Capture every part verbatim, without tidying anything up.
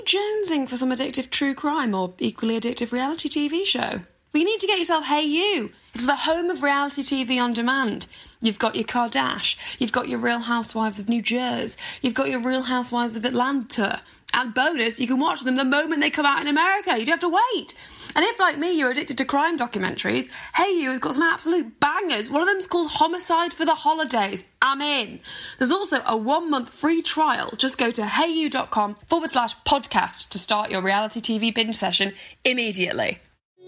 jonesing for some addictive true crime or equally addictive reality T V show? But you need to get yourself Hey You. It's the home of reality T V on demand. You've got your Kardashian, you've got your Real Housewives of New Jersey, you've got your Real Housewives of Atlanta. And bonus, you can watch them the moment they come out in America. You don't have to wait. And if, like me, you're addicted to crime documentaries, Hey You has got some absolute bangers. One of them's called Homicide for the Holidays. I'm in. There's also a one-month free trial. Just go to heyu.com forward slash podcast to start your reality T V binge session immediately.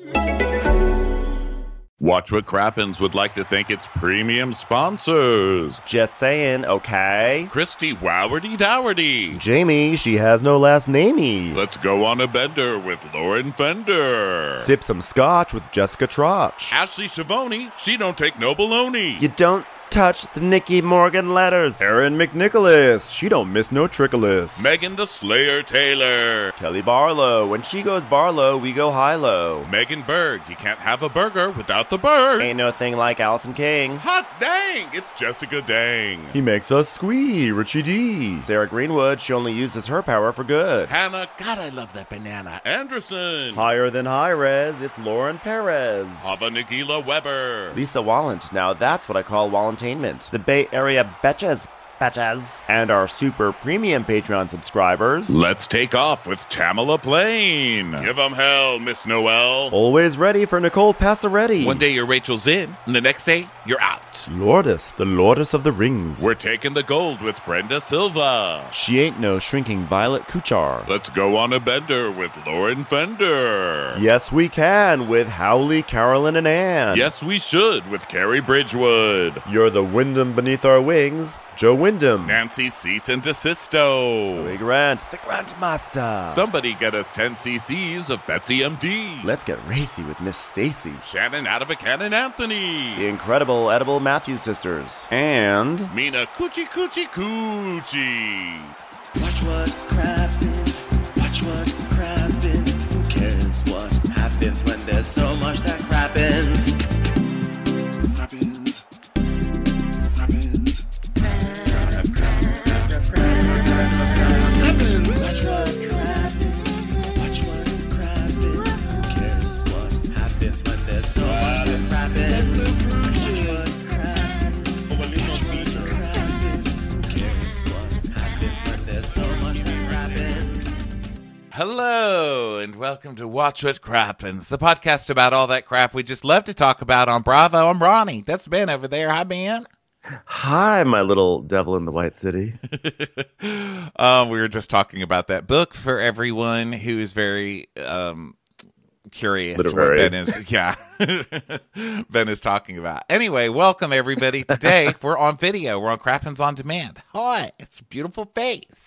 Watch What Crappens would like to thank its premium sponsors. Just saying, okay? Christy Wowardy Dowardy. Jamie, she has no last namey. Let's go on a bender with Lauren Fender. Sip some scotch with Jessica Trotch. Ashley Savoni, she don't take no baloney. You don't touch the Nicky Morgan letters. Erin McNicholas, she don't miss no trickolas. Megan the Slayer Taylor. Kelly Barlow, when she goes Barlow, we go high-low. Megan Berg, you can't have a burger without the bird. Ain't no thing like Allison King. Hot dang, it's Jessica Dang. He makes us squee, Richie D. Sarah Greenwood, she only uses her power for good. Hannah, God, I love that banana. Anderson. Higher than high-res, it's Lauren Perez. Hava Nagila Weber. Lisa Wallant, now that's what I call Wallant. The Bay Area Betches, Betches, and our super premium Patreon subscribers. Let's take off with Tamala Plain. Give 'em hell, Miss Noel. Always ready for Nicole Passaretti. One day you're Rachel's in, and the next day you're out. Lourdes, the Lourdes of the Rings. We're taking the gold with Brenda Silva. She ain't no shrinking Violet Kuchar. Let's go on a bender with Lauren Fender. Yes, we can with Howley, Carolyn, and Ann. Yes, we should with Carrie Bridgewood. You're the Wyndham beneath our wings, Joe Wyndham. Nancy Cease and DeSisto. Joey Grant, the Grantmaster. Somebody get us ten cc's of Betsy M D. Let's get racy with Miss Stacy. Shannon out of a cannon Anthony. The incredible Edible Matthews sisters. And Mina Coochie Coochie Coochie. Watch what crappens, watch what crappens. Who cares what happens when there's so much that crappens? Crappens, crappens. Crap, crap, crap, crap, crap, crap, crappens. Watch what crappens, watch what crappens. Who cares what happens when there's so much that crappens? Watch what crappens, watch what crappens. Who cares what happens when there's so much that crappens? Hello, and welcome to Watch What Crappens, the podcast about all that crap we just love to talk about on Bravo. I'm Ronnie. That's Ben over there. Hi, Ben. hi, my little devil in the White City. um, we were just talking about that book for everyone who is very um, curious Literary. to what Ben is. Yeah, Ben is talking about. Anyway, welcome everybody. Today we're on video. We're on Crappens on Demand. Hi, it's a beautiful face.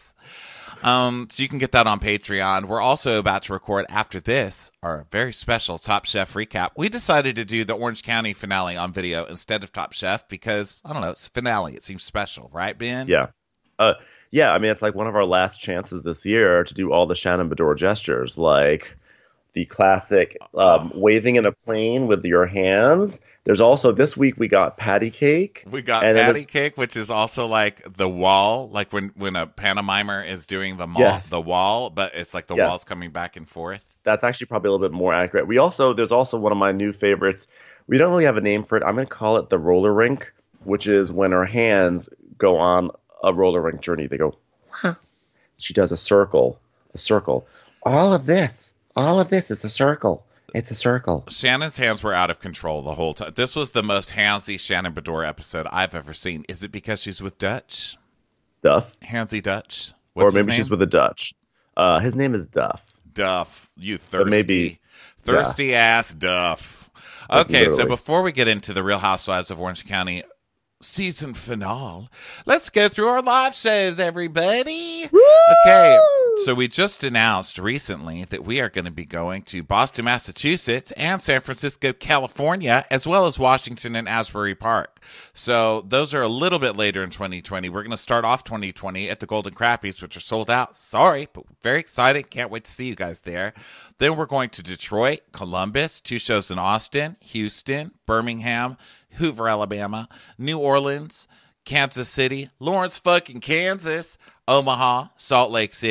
Um, so you can get that on Patreon. We're also about to record after this our very special Top Chef recap. We decided to do the Orange County finale on video instead of Top Chef because, I don't know, it's a finale. It seems special, right, Ben? Yeah. Uh, yeah, I mean, it's like one of our last chances this year to do all the Shannon Bedore gestures, like the classic um, waving in a plane with your hands. There's also, this week we got patty cake. We got and patty was, cake, which is also like the wall, like when, when a pantomimer is doing the, mall, yes. the wall, but it's like the yes. wall's coming back and forth. That's actually probably a little bit more accurate. We also, there's also one of my new favorites. We don't really have a name for it. I'm going to call it the roller rink, which is when her hands go on a roller rink journey. They go, huh. She does a circle, a circle. All of this, all of this is a circle. It's a circle. Shannon's hands were out of control the whole time. This was the most handsy Shannon Bedore episode I've ever seen. Is it because she's with Dutch? Duff. Handsy Dutch? What's or his maybe name? she's with a Dutch. Uh, his name is Duff. Duff. You thirsty. maybe, thirsty yeah. ass Duff. Okay, Literally. so before we get into the Real Housewives of Orange County season finale, let's go through our live shows, everybody. Woo! Okay, so we just announced recently that we are going to be going to Boston, Massachusetts and San Francisco, California, as well as Washington and Asbury Park. So those are a little bit later in twenty twenty. We're going to start off twenty twenty at the Golden Crappies, which are sold out. Sorry, but very excited. Can't wait to see you guys there. Then we're going to Detroit, Columbus, two shows in Austin, Houston, Birmingham, Hoover, Alabama, New Orleans, Kansas City, Lawrence fucking Kansas, Omaha, Salt Lake City,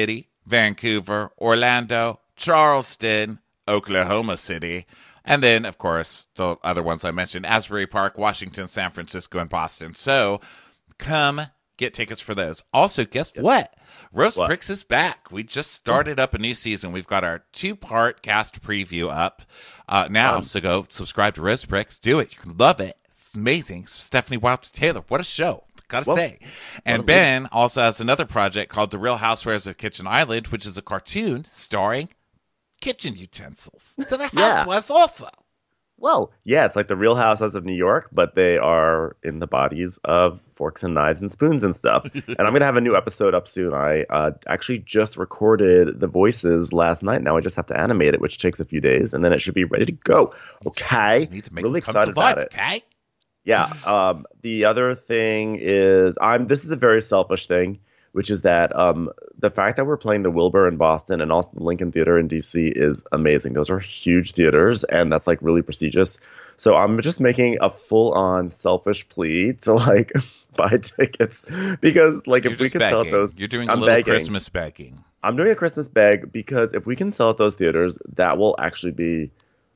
Vancouver, Orlando, Charleston, Oklahoma City, and then, of course, the other ones I mentioned, Asbury Park, Washington, San Francisco, and Boston. So come get tickets for those. Also, guess what? Roast What? Pricks is back. We just started up a new season. We've got our two-part cast preview up uh, now. Um, so go subscribe to Roast Pricks. Do it. You can love it. It's amazing. Stephanie Wilds Taylor. What a show. Gotta Well, say. And Ben also has another project called The Real Housewives of Kitchen Island, which is a cartoon starring kitchen utensils that are Yeah. housewives also. Well, yeah, it's like the Real Housewives of New York, but they are in the bodies of forks and knives and spoons and stuff. And I'm going to have a new episode up soon. I uh, actually just recorded the voices last night. Now I just have to animate it, which takes a few days, and then it should be ready to go. Okay? You need to make really them come excited to life, about it. okay? Yeah. Um, the other thing is, I'm. This is a very selfish thing, which is that um, the fact that we're playing the Wilbur in Boston and also the Lincoln Theater in D C is amazing. Those are huge theaters, and that's like really prestigious. So I'm just making a full-on selfish plea to like buy tickets because, like, You're if we just can sell at begging. those, You're doing I'm a little begging. Christmas begging. I'm doing a Christmas bag because if we can sell at those theaters, that will actually be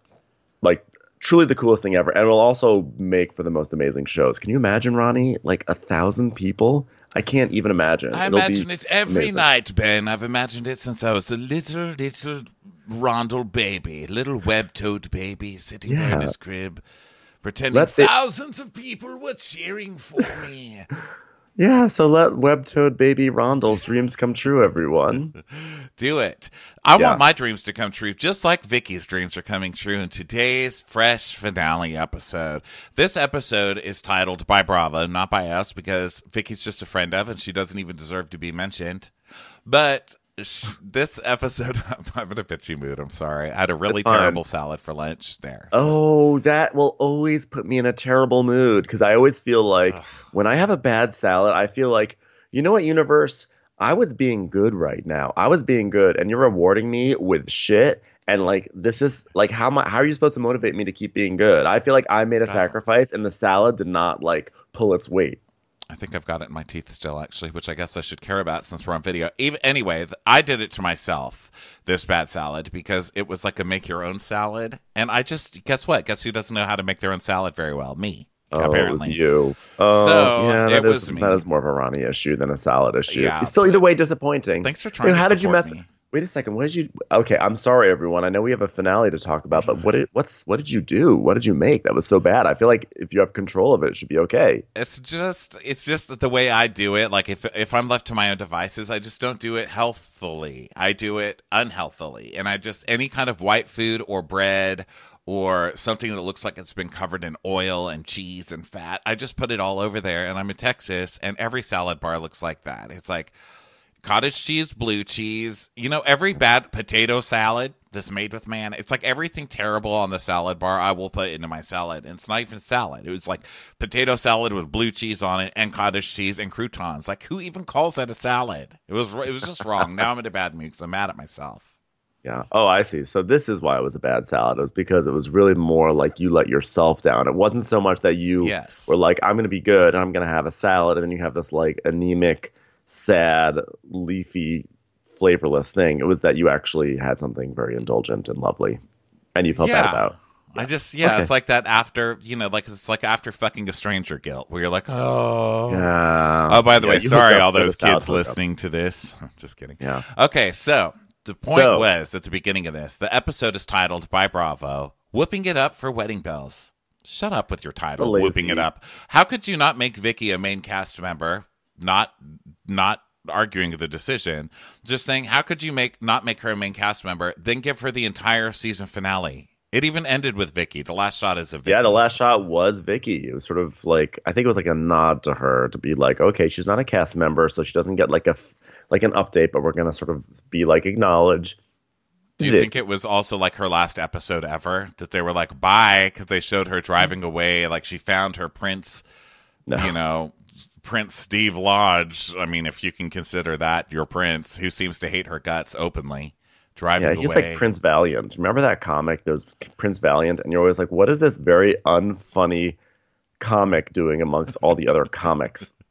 like truly the coolest thing ever, and will also make for the most amazing shows. Can you imagine, Ronnie? Like a thousand people? I can't even imagine. I It'll imagine be it every amazing. night, Ben. I've imagined it since I was a little, little rondel baby, little web-toed baby sitting there in Yeah. his crib, pretending Let the- thousands of people were cheering for me. Yeah, so let web-toed baby Rondel's dreams come true, everyone. Do it. I Yeah. want my dreams to come true, just like Vicky's dreams are coming true in today's fresh finale episode. This episode is titled by Bravo, not by us, because Vicky's just a friend of, and she doesn't even deserve to be mentioned. But sh- this episode, I'm in a bitchy mood. I'm sorry. I had a really It's fine. terrible salad for lunch there. Oh, that will always put me in a terrible mood because I always feel like when I have a bad salad, I feel like, you know what, universe? I was being good right now. I was being good, and you're rewarding me with shit. And like, this is like, how am I, how are you supposed to motivate me to keep being good? I feel like I made a sacrifice, and the salad did not like pull its weight. I think I've got it in my teeth still, actually, which I guess I should care about since we're on video. Even anyway, th- I did it to myself, this bad salad, because it was like a make-your-own salad. And I just, guess what? Guess who doesn't know how to make their own salad very well? Me, Oh, apparently. it was you. Oh, So, yeah, it that was is me. that is more of a Ronnie issue than a salad issue. Yeah. It's still, either way, disappointing. Thanks for trying Wait, to how did you support mess? me. Wait a second. What did you? Okay, I'm sorry, everyone. I know we have a finale to talk about, but what did what's what did you do? What did you make that was so bad? I feel like if you have control of it, it should be okay. It's just it's just the way I do it. Like if if I'm left to my own devices, I just don't do it healthily. I do it unhealthily. And I just any kind of white food or bread or something that looks like it's been covered in oil and cheese and fat, I just put it all over there. And I'm in Texas, and every salad bar looks like that. It's like cottage cheese, blue cheese, you know, every bad potato salad that's made with man, it's like everything terrible on the salad bar I will put into my salad. And it's not even salad. It was like potato salad with blue cheese on it and cottage cheese and croutons. Like, who even calls that a salad? It was it was just wrong. Now I'm in a bad mood because I'm mad at myself. Yeah. Oh, I see. So this is why it was a bad salad. It was because it was really more like you let yourself down. It wasn't so much that you Yes. were like, I'm going to be good and I'm going to have a salad, and then you have this like anemic, sad, leafy, flavorless thing. It was that you actually had something very indulgent and lovely, and you felt bad about. I just, yeah, Okay. it's like that after, you know, like it's like after fucking a stranger guilt where you're like, oh. Yeah. Oh, by the Yeah, way, you sorry, hooked up all with those a salad kids hookup. listening to this. I'm just kidding. Yeah. Okay, so the point So- was at the beginning of this, the episode is titled by Bravo, Whooping It Up for Wedding Bells. Shut up with your title, The lazy- Whooping It Up. How could you not make Vicky a main cast member? Not, not arguing the decision, just saying, how could you make not make her a main cast member, then give her the entire season finale? It even ended with Vicky. The last shot is of Vicky. Yeah, the last shot was Vicky. It was sort of like, I think it was like a nod to her to be like, okay, she's not a cast member, so she doesn't get like a f- like an update, but we're gonna sort of be like acknowledge. Do you Did- think it was also like her last episode ever that they were like, bye, because they showed her driving away, like she found her prince, No. you know, Prince Steve Lodge. I mean, if you can consider that your prince, who seems to hate her guts openly, driving Yeah, away. he's like Prince Valiant. Remember that comic? There's Prince Valiant, and you're always like, what is this very unfunny comic doing amongst all the other comics?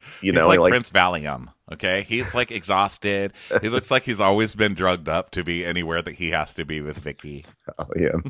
You He's know, like, like Prince Valium. Okay, he's like exhausted. He looks like he's always been drugged up to be anywhere that he has to be with Vicky, Valium.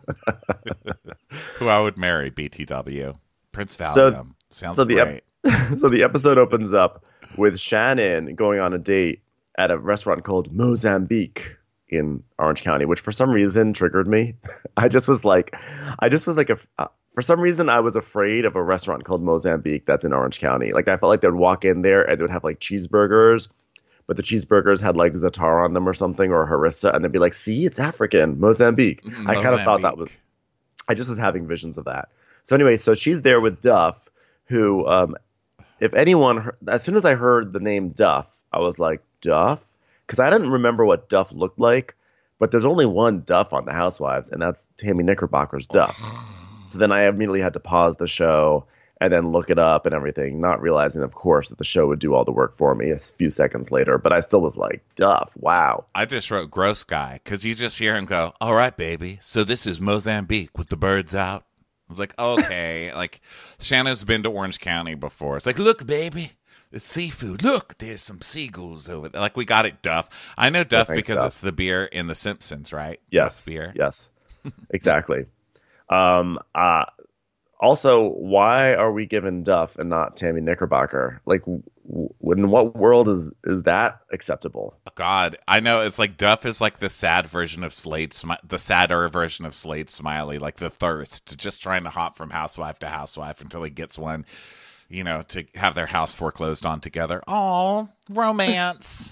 who I would marry. B T W. Prince Valium So- sounds so the great. ep- so the episode opens up with Shannon going on a date at a restaurant called Mozambique in Orange County, which for some reason triggered me. I just was like, I just was like, a, uh, for some reason I was afraid of a restaurant called Mozambique that's in Orange County. Like I felt like they'd walk in there and they would have like cheeseburgers, but the cheeseburgers had like za'atar on them or something, or harissa, and they'd be like, see, it's African, Mozambique. I kind of thought that was, Mozambique. I just was having visions of that. So anyway, so she's there with Duff, who, um, if anyone, heard, as soon as I heard the name Duff, I was like, Duff? Because I didn't remember what Duff looked like, but there's only one Duff on The Housewives, and that's Tammy Knickerbocker's Duff. So then I immediately had to pause the show and then look it up and everything, not realizing, of course, that the show would do all the work for me a few seconds later. But I still was like, Duff, wow. I just wrote gross guy because you just hear him go, all right, baby. So this is Mozambique with the birds out. I was like, okay. Like, Shannon's been to Orange County before. It's like, look, baby, it's seafood. Look, there's some seagulls over there. Like, we got it, Duff. I know Duff thanks, because Duff. it's the beer in The Simpsons, right? Yes. Duff beer. Yes. Exactly. um, uh, also, why are we giving Duff and not Tammy Knickerbocker? Like, w- w- in what world is is that acceptable? Oh, God, I know it's like Duff is like the sad version of Slade, Smi- the sadder version of Slade Smiley, like the thirst, just trying to hop from housewife to housewife until he gets one, you know, to have their house foreclosed on together. Oh, romance.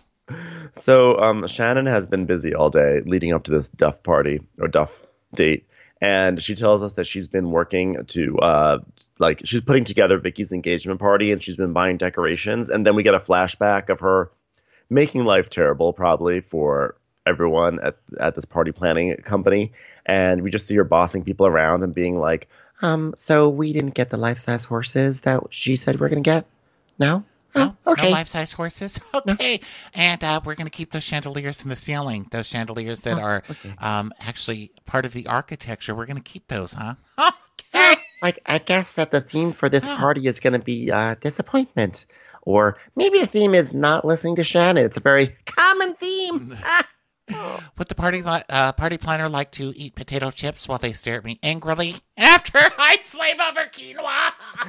So um, Shannon has been busy all day leading up to this Duff party or Duff date. And she tells us that she's been working to, uh, like, she's putting together Vicky's engagement party and she's been buying decorations. And then we get a flashback of her making life terrible, probably, for everyone at, at this party planning company. And we just see her bossing people around and being like, um, so we didn't get the life-size horses that she said we're going to get now? No, Oh, okay. no life-size horses. Okay, and uh, we're going to keep those chandeliers in the ceiling. Those chandeliers that Oh, are okay. um, actually part of the architecture. We're going to keep those, huh? Okay. I, I guess that the theme for this party is going to be uh, disappointment. Or maybe the theme is not listening to Shannon. It's a very common theme. Would the party li- uh, party planner like to eat potato chips while they stare at me angrily after I slave over quinoa?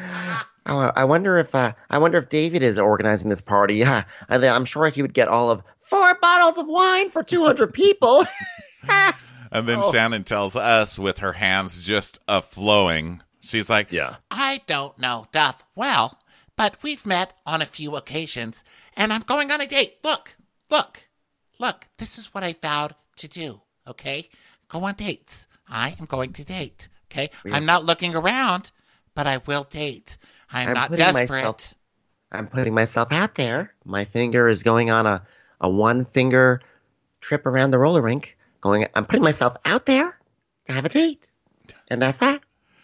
Oh, I wonder if uh, I wonder if David is organizing this party. Uh, and then I'm sure he would get all of four bottles of wine for two hundred people. And then Oh. Shannon tells us with her hands just a flowing. She's like, Yeah. I don't know, Duff. Well, but we've met on a few occasions, and I'm going on a date. Look, look, look. This is what I vowed to do, okay? Go on dates. I am going to date, okay? I'm not looking around, but I will date. I'm, I'm not putting desperate. myself- I'm putting myself out there. My finger is going on a, a one finger trip around the roller rink. Going, I'm putting myself out there to have a date. And that's that.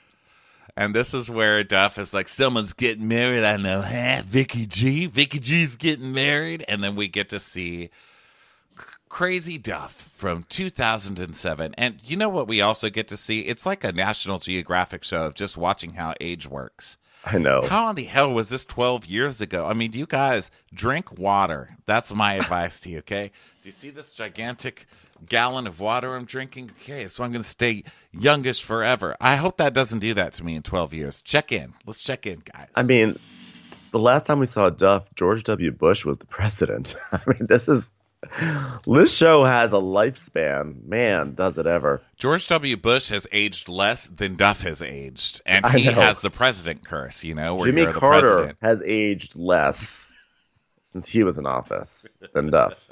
And this is where Duff is like, someone's getting married. I know, huh? Vicky G. Vicky G's getting married. And then we get to see C- Crazy Duff from two thousand seven. And you know what we also get to see? It's like a National Geographic show of just watching how age works. I know. How in the hell was this twelve years ago? I mean, you guys drink water. That's my advice to you, okay? Do you see this gigantic gallon of water I'm drinking? Okay, so I'm going to stay youngish forever. I hope that doesn't do that to me in twelve years. Check in. Let's check in, guys. I mean, the last time we saw Duff, George W. Bush was the president. I mean, this is this show has a lifespan. Man, does it ever? George W. Bush has aged less than Duff has aged. And I he know. has the president curse, you know, where Jimmy you're the Carter president. has aged less since he was in office than Duff.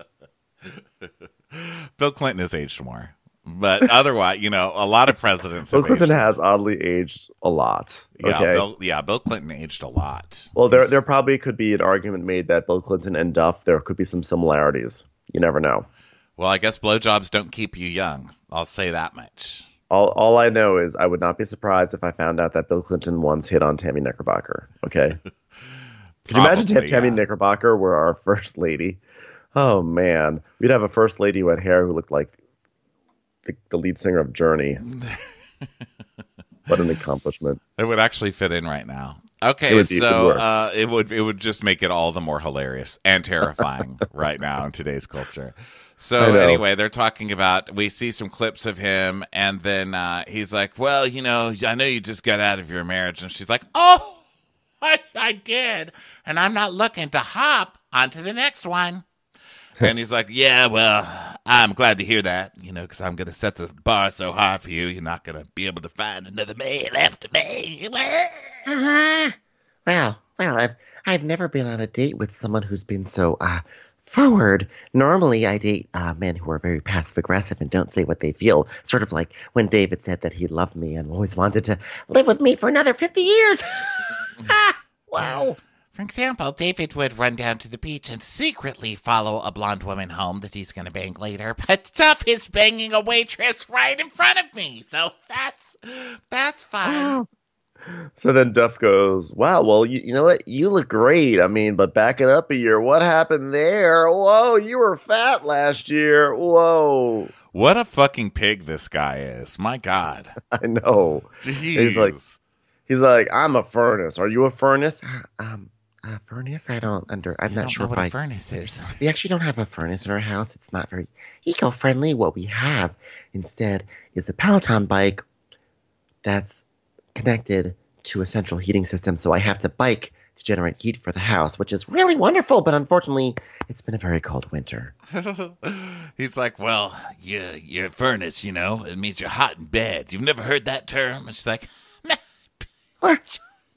Bill Clinton has aged more. But otherwise, you know, a lot of presidents Bill have Clinton aged. has oddly aged a lot. Yeah, Okay. Bill, yeah, Bill Clinton aged a lot. well, there He's- there probably could be an argument made that Bill Clinton and Duff, there could be some similarities. You never know. Well, I guess blowjobs don't keep you young. I'll say that much. All all I know is I would not be surprised if I found out that Bill Clinton once hit on Tammy Knickerbocker. Okay. Could you imagine Probably, if Tammy yeah. Knickerbocker were our first lady? Oh man, we'd have a first lady who had hair who looked like the, the lead singer of Journey. What an accomplishment! It would actually fit in right now. Okay, It would be- it would so work. uh, it would it would just make it all the more hilarious and terrifying right now in today's culture. I So know. anyway, they're talking about. We see some clips of him, and then uh, he's like, "Well, you know, I know you just got out of your marriage," and she's like, "Oh, I, I did, and I'm not looking to hop onto the next one." And he's like, "Yeah, well, I'm glad to hear that, you know, because I'm going to set the bar so high for you, you're not going to be able to find another man after me." Uh-huh. Well, well, I've I've never been on a date with someone who's been so uh forward. Normally, I date uh, men who are very passive aggressive and don't say what they feel. Sort of like when David said that he loved me and always wanted to live with me for another fifty years. Ah, wow. For example, David would run down to the beach and secretly follow a blonde woman home that he's going to bang later. But Duff is banging a waitress right in front of me, so that's that's fun. Wow. So then Duff goes, wow, well, you, you know what? You look great. I mean, but back it up a year. What happened there? Whoa, you were fat last year. Whoa. What a fucking pig this guy is! My God, I know. jeez. He's like, he's like, I'm a furnace. Are you a furnace? Um, a furnace? I don't under. I'm You not don't sure know if what I. a furnace is. We actually don't have a furnace in our house. It's not very eco-friendly. What we have instead is a Peloton bike that's connected to a central heating system. So I have to bike to generate heat for the house, which is really wonderful. But unfortunately, it's been a very cold winter. He's like, well, you, you're a furnace, you know. It means you're hot in bed. You've never heard that term? And she's like, What?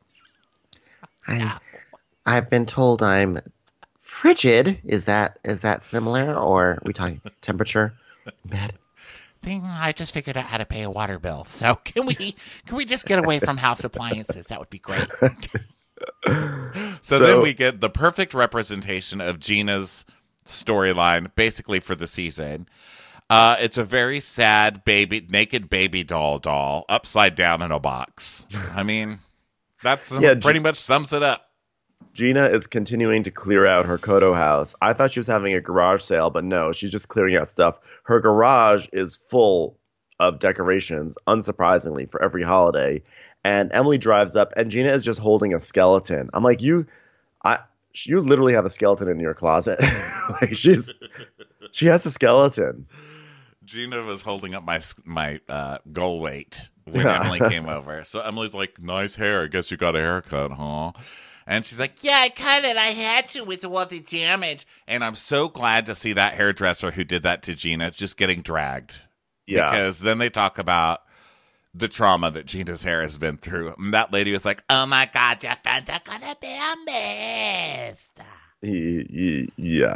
I, I've been told I'm frigid. Is that is that similar, or are we talking temperature in bed? thing, I just figured out how to pay a water bill. So can we can we just get away from house appliances? That would be great. so, So- then we get the perfect representation of Gina's storyline, basically for the season. Uh, it's a very sad baby, naked baby doll doll upside down in a box. I mean, that's Yeah, pretty G- much sums it up. Gina is continuing to clear out her Kodo house. I thought she was having a garage sale, but no, she's just clearing out stuff. Her garage is full of decorations, unsurprisingly, for every holiday. And Emily drives up, and Gina is just holding a skeleton. I'm like, you, I, you literally have a skeleton in your closet. Like she's, she has a skeleton. Gina was holding up my my uh, goal weight when Emily came over. So Emily's like, nice hair. I guess you got a haircut, huh? And she's like, yeah, I cut it. I had to with all the damage. And I'm so glad to see that hairdresser who did that to Gina just getting dragged. Yeah. Because then they talk about the trauma that Gina's hair has been through. And that lady was like, oh my God, your friends are going to be a mess. Ye- ye- Yeah.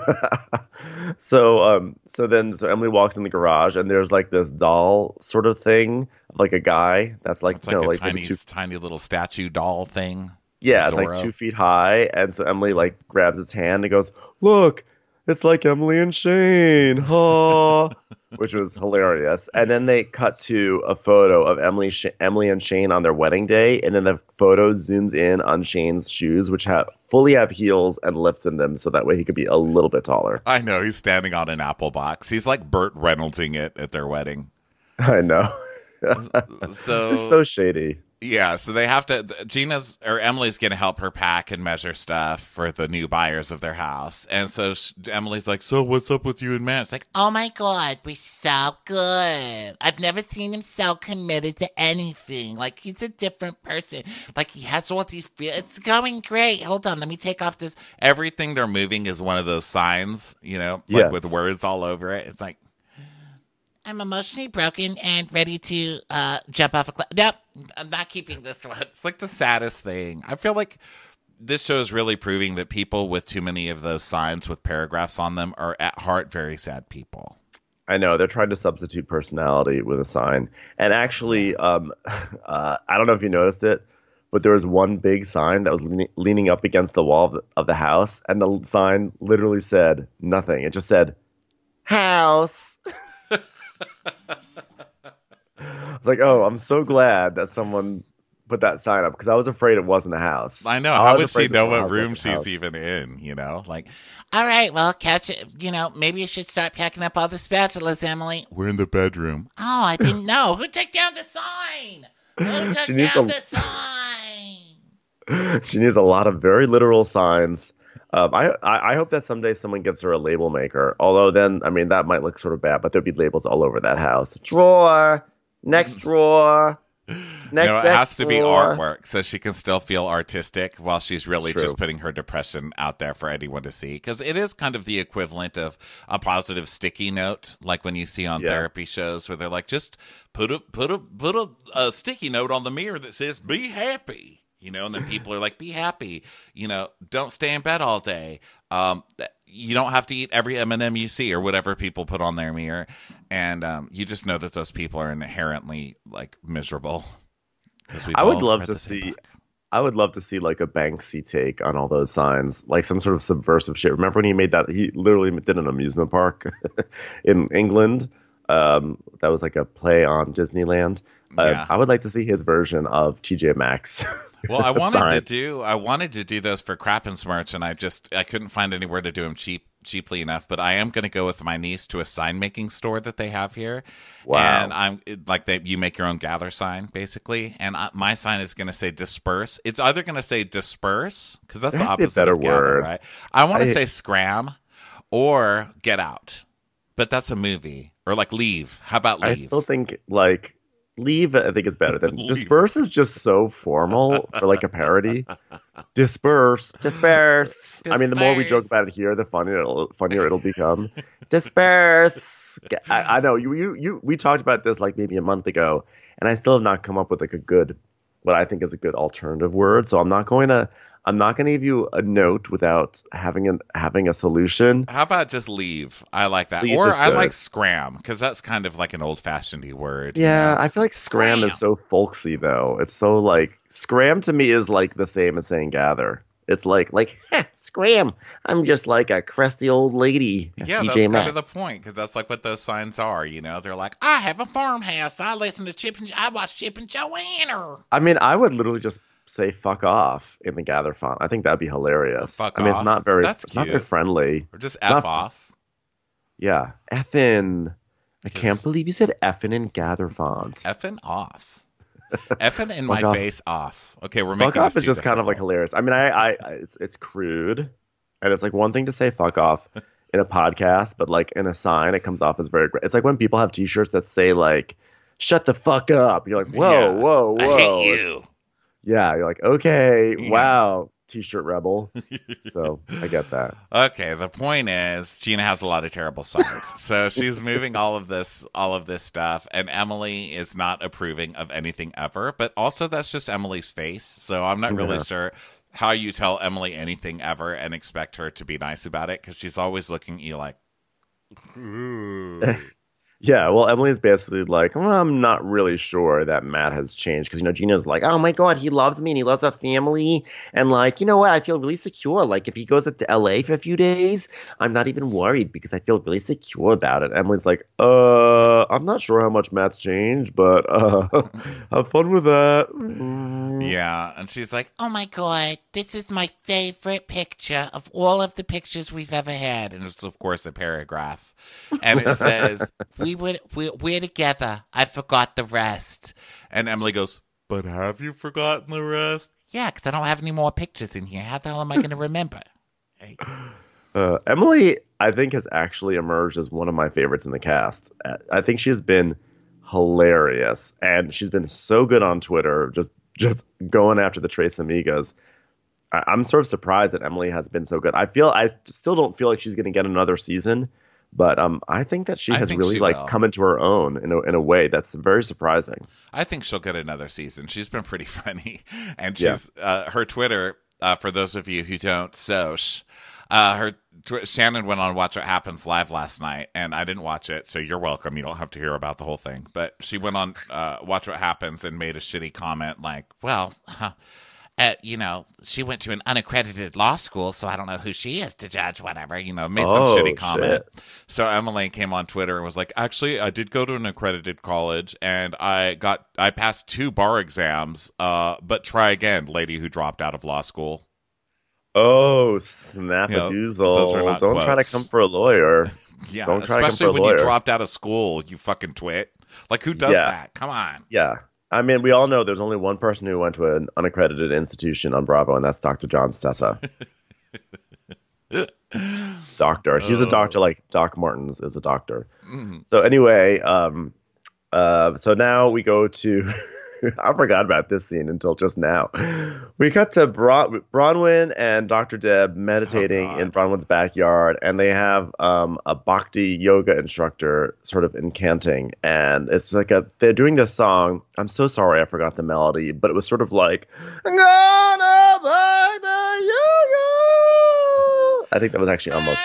so um so then so Emily walks in the garage and there's like this doll sort of thing, like a guy that's like It's you like know a like maybe tiny, two tiny little statue doll thing. yeah it's like Zorro. two feet high, and so Emily like grabs its hand and goes, look, it's like Emily and Shane, huh? Which was hilarious. And then they cut to a photo of Emily, Sh- Emily and Shane on their wedding day, and then the photo zooms in on Shane's shoes, which have fully have heels and lifts in them, so that way he could be a little bit taller. I know, he's standing on an apple box. He's like Burt Reynoldsing it at their wedding. I know. So, It's so shady. yeah, so they have to. Gina's or Emily's going to help her pack and measure stuff for the new buyers of their house, and so sh- Emily's like, "So what's up with you and Matt?" It's like, Oh my God, we're so good. I've never seen him so committed to anything. Like, he's a different person. Like, he has all these feelings. It's going great. Hold on, let me take off this. everything they're moving is one of those signs, you know, like Yes. with words all over it. It's like, I'm emotionally broken and ready to uh, jump off a cliff. Nope, I'm not keeping this one. it's like the saddest thing. I feel like this show is really proving that people with too many of those signs with paragraphs on them are at heart very sad people. I know they're trying to substitute personality with a sign. And actually, um, uh, I don't know if you noticed it, but there was one big sign that was leaning, leaning up against the wall of the, of the house, and the sign literally said nothing. It just said house. I was like, oh, I'm so glad that someone put that sign up, because I was afraid it wasn't a house. I know. I How was would she afraid that know the what house room wasn't a she's house. even in? You know, like, All right, well, catch it. You know, maybe you should start packing up all the spatulas, Emily. we're in the bedroom. Oh, I didn't know. Who took down the sign? Who took She needs down to- the sign? She needs a lot of very literal signs. Um, I, I I hope that someday someone gives her a label maker. Although then, I mean, that might look sort of bad, but there'd be labels all over that house. Drawer, next drawer, next. No, it next has to be drawer. artwork so she can still feel artistic while she's really True. just putting her depression out there for anyone to see. Because it is kind of the equivalent of a positive sticky note, like when you see on Yeah. therapy shows where they're like, just put a put a put a, a sticky note on the mirror that says "Be happy." You know, and then people are like, be happy, you know, don't stay in bed all day. Um, th- you don't have to eat every M and M you see or whatever people put on their mirror. And um, you just know that those people are inherently, like, miserable. 'Cause we've I would all love read to the same see. book. I would love to see like a Banksy take on all those signs, like some sort of subversive shit. Remember when he made that? He literally did an amusement park in England. Um, that was like a play on Disneyland. Uh, Yeah. I would like to see his version of T J Maxx. Well, I wanted to sign. do I wanted to do those for Crappens merch, and I just I couldn't find anywhere to do them cheap cheaply enough. But I am going to go with my niece to a sign making store that they have here. Wow. And I'm it- like they you make your own gather sign basically, and I, my sign is going to say disperse. It's either going to say disperse because that's There the has to be a opposite better of gather, word. right? I want to I- say scram or get out, but that's a movie or like leave. How about I leave? still think like leave. I think is better than Leave. disperse. Is just so formal for like a parody. Disperse, disperse. I mean, the more we joke Disperse. about it here, the funnier it'll funnier it'll become. Disperse. I, I know you, you, you. We talked about this like maybe a month ago, and I still have not come up with like a good, what I think is a good alternative word. So I'm not going to. I'm not going to give you a note without having an having a solution. How about just leave? I like that. Leave or is I good. like scram because that's kind of like an old fashioned word. you Yeah, know? I feel like scram, is so folksy though. It's so like scram to me is like the same as saying gather. It's like like Heh, scram. I'm just like a crusty old lady. Yeah, T that's J kind Maxx. of the point because that's like what those signs are. You know, they're like, I have a farmhouse. I listen to Chip and I watch Chip and Joanna. I mean, I would literally just say fuck off in the gather font. I think that'd be hilarious. Fuck I mean, off. it's not very That's it's not very cute. friendly. Or just Not- f off. Yeah. Effin. I can't Yes. believe you said effin in gather font. Effing off. Effing in Fuck my off. face off. Okay, we're Fuck making off this is too just kind of like difficult. hilarious. I mean, I, I, I it's, it's crude, and it's like one thing to say fuck off in a podcast, but like in a sign, it comes off as very. It's like when people have T-shirts that say like "shut the fuck up." You're like, whoa, Yeah. whoa, whoa. I hate you. Yeah, you're like, okay, Yeah. wow, T-shirt rebel. So I get that. Okay, the point is Gina has a lot of terrible signs. So she's moving all of this all of this stuff and Emily is not approving of anything ever, but also that's just Emily's face. So I'm not really Yeah. sure how you tell Emily anything ever and expect her to be nice about it cuz she's always looking at you like Yeah, well, Emily's basically like, well, I'm not really sure that Matt has changed because you know Gina's like, Oh my god, he loves me and he loves our family. And like, you know what? I feel really secure. Like if he goes up to L A for a few days, I'm not even worried because I feel really secure about it. Emily's like, uh, I'm not sure how much Matt's changed, but uh, have fun with that. Mm. yeah, and she's like, Oh my god, this is my favorite picture of all of the pictures we've ever had. and it's of course a paragraph. And it says, We would we, we're together. I forgot the rest. and Emily goes, "But have you forgotten the rest?" Yeah, because I don't have any more pictures in here. How the hell am I going to remember? Hey. Uh, Emily, I think, has actually emerged as one of my favorites in the cast. Uh, I think she has been hilarious, and she's been so good on Twitter, just just going after the Tres Amigas. I, I'm sort of surprised that Emily has been so good. I feel I still don't feel like she's going to get another season, but um, I think that she I has think really she like will. come into her own in a, in a way that's very surprising. I think she'll get another season. She's been pretty funny, and Yeah. she's uh, her Twitter. Uh, for those of you who don't, so uh, her tw- Shannon went on Watch What Happens live last night, and I didn't watch it, so you're welcome. You don't have to hear about the whole thing. But she went on uh, Watch What Happens and made a shitty comment like, "Well, huh, uh, you know, she went to an unaccredited law school, so I don't know who she is to judge. Whatever, you know, made some Oh, shitty comment." shit. So Emily came on Twitter and was like, "Actually, I did go to an accredited college, and I got I passed two bar exams. Uh, but try again, lady who dropped out of law school." Oh, snap Yeah, a those are doozle! not Don't try to quotes. come for a lawyer. Yeah, Don't try to come especially for a when you lawyer. dropped out of school, you fucking twit. Like, who does Yeah. that? Come on. Yeah. I mean, we all know there's only one person who went to an unaccredited institution on Bravo, and that's Doctor John Stessa. Doctor. He's a doctor like Doc Martens is a doctor. Mm-hmm. So anyway, um, uh, so now we go to... I forgot about this scene until just now. We cut to Bron- Bronwyn and Doctor Deb meditating Oh, in Bronwyn's backyard, and they have um, a bhakti yoga instructor sort of incanting, and it's like a they're doing this song. I'm so sorry I forgot the melody, but it was sort of like gonna bhakti yoga. I think that was actually almost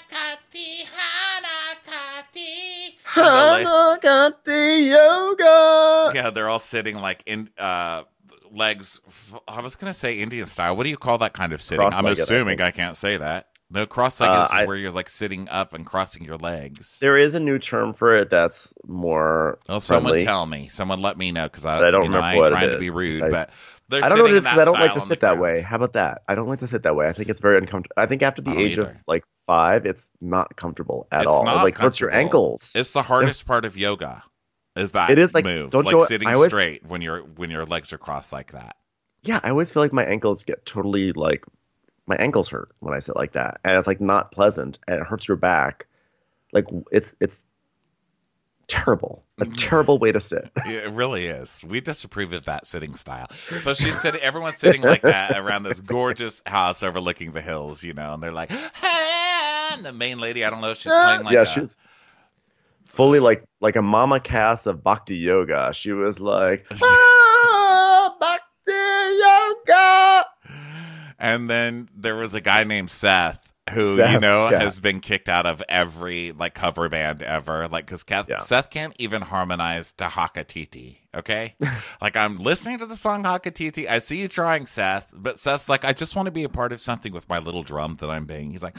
Hanakati yoga. Yeah, they're all sitting like in uh, legs. I was gonna say Indian style. What do you call that kind of sitting? I'm Cross-legged, I assuming think. I, can't say that. No, cross-legged Uh, is I- where you're like sitting up and crossing your legs. There is a new term for it that's more Well, someone friendly. tell me. Someone let me know because I, But I don't you know, remember I ain't what it trying to be is, rude, 'cause I- but they're I don't know what it sitting is in because I don't that like to style on sit the that way. ground. How about that? I don't like to sit that way. I think it's very uncomfortable. I think after the I don't age of either. like five, it's not comfortable at It's all. not It like hurts your comfortable. ankles. It's the hardest part of yoga. Is that It is, like, move? don't like you- sitting I always- straight when your when your legs are crossed like that. Yeah, I always feel like my ankles get totally like my ankles hurt when I sit like that, and it's like not pleasant, and it hurts your back. Like it's it's terrible, a terrible way to sit. Yeah, it really is. We disapprove of that sitting style. So she's sitting, everyone's sitting like that around this gorgeous house overlooking the hills, you know, and they're like, hey, and the main lady, I don't know if she's playing like yeah, a, she's fully like like a Mama Cass of Bhakti Yoga. She was like, ah, Bhakti Yoga. and then there was a guy named Seth who, Seth, you know, yeah. has been kicked out of every like cover band ever. Like, because Yeah. Seth can't even harmonize to Hakatiti. Okay, like I'm listening to the song Hakatiti. I see you trying, Seth, but Seth's like, I just want to be a part of something with my little drum that I'm banging. He's like,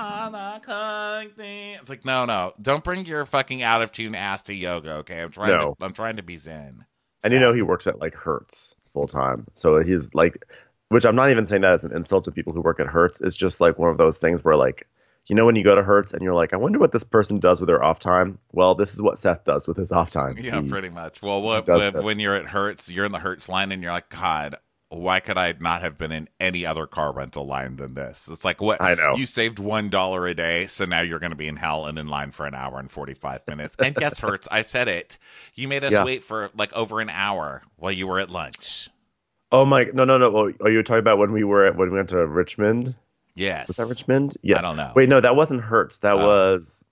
Hakatiti. It's like, no, no, don't bring your fucking out of tune ass to yoga. Okay, I'm trying. No. To, I'm trying to be zen. And you know he works at like Hertz full time, so he's like, which I'm not even saying that as an insult to people who work at Hertz. It's just like one of those things where like, you know, when you go to Hertz and you're like, I wonder what this person does with their off time. Well, this is what Seth does with his off time. Yeah, He- pretty much. Well, what, does when, that. when you're at Hertz, you're in the Hertz line, and you're like, God, why could I not have been in any other car rental line than this? It's like, what? I know. You saved one dollar a day, so now you're going to be in hell and in line for an hour and forty five minutes. And guess Hertz, I said it. You made us Yeah. wait for like over an hour while you were at lunch. Oh my, no, no, no. Oh, are you talking about when we were at, when we went to Richmond? Yes. Was that Richmond? Yeah. I don't know. Wait, no, that wasn't Hertz. That Oh. was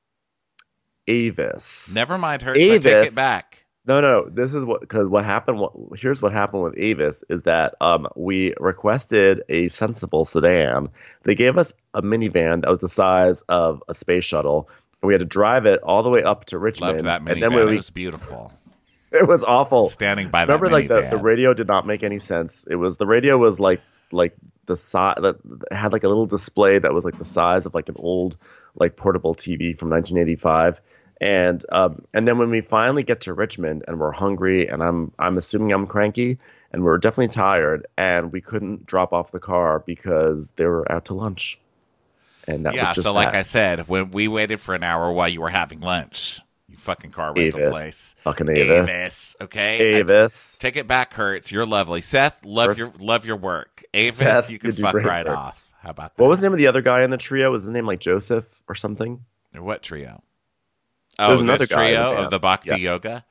Avis. Never mind Hertz. I take Avis. it back. No, no. This is what because what happened. What, here's what happened with Avis is that um we requested a sensible sedan. They gave us a minivan that was the size of a space shuttle, and we had to drive it all the way up to Richmond. Loved that and minivan. then when It we, was beautiful. it was awful. Standing by Remember, that like the, minivan. the radio did not make any sense. It was the radio was like like the size that it had like a little display that was like the size of like an old like portable T V from nineteen eighty-five. And um, and then when we finally get to Richmond and we're hungry and I'm I'm assuming I'm cranky and we're definitely tired and we couldn't drop off the car because they were out to lunch. And that yeah, was just so like that. I said, when we waited for an hour while you were having lunch, you fucking car rental Avis. place. Fucking Avis. Avis, okay? I- Avis. take it back, Hertz. You're lovely. Seth, love Hertz. your love your work. Avis, Seth, you can you do fuck great right work. off. How about that? What was the name of the other guy in the trio? Was his name like Joseph or something? What trio? There's Oh, another this guy in the trio band. of the Bhakti Yeah. Yoga.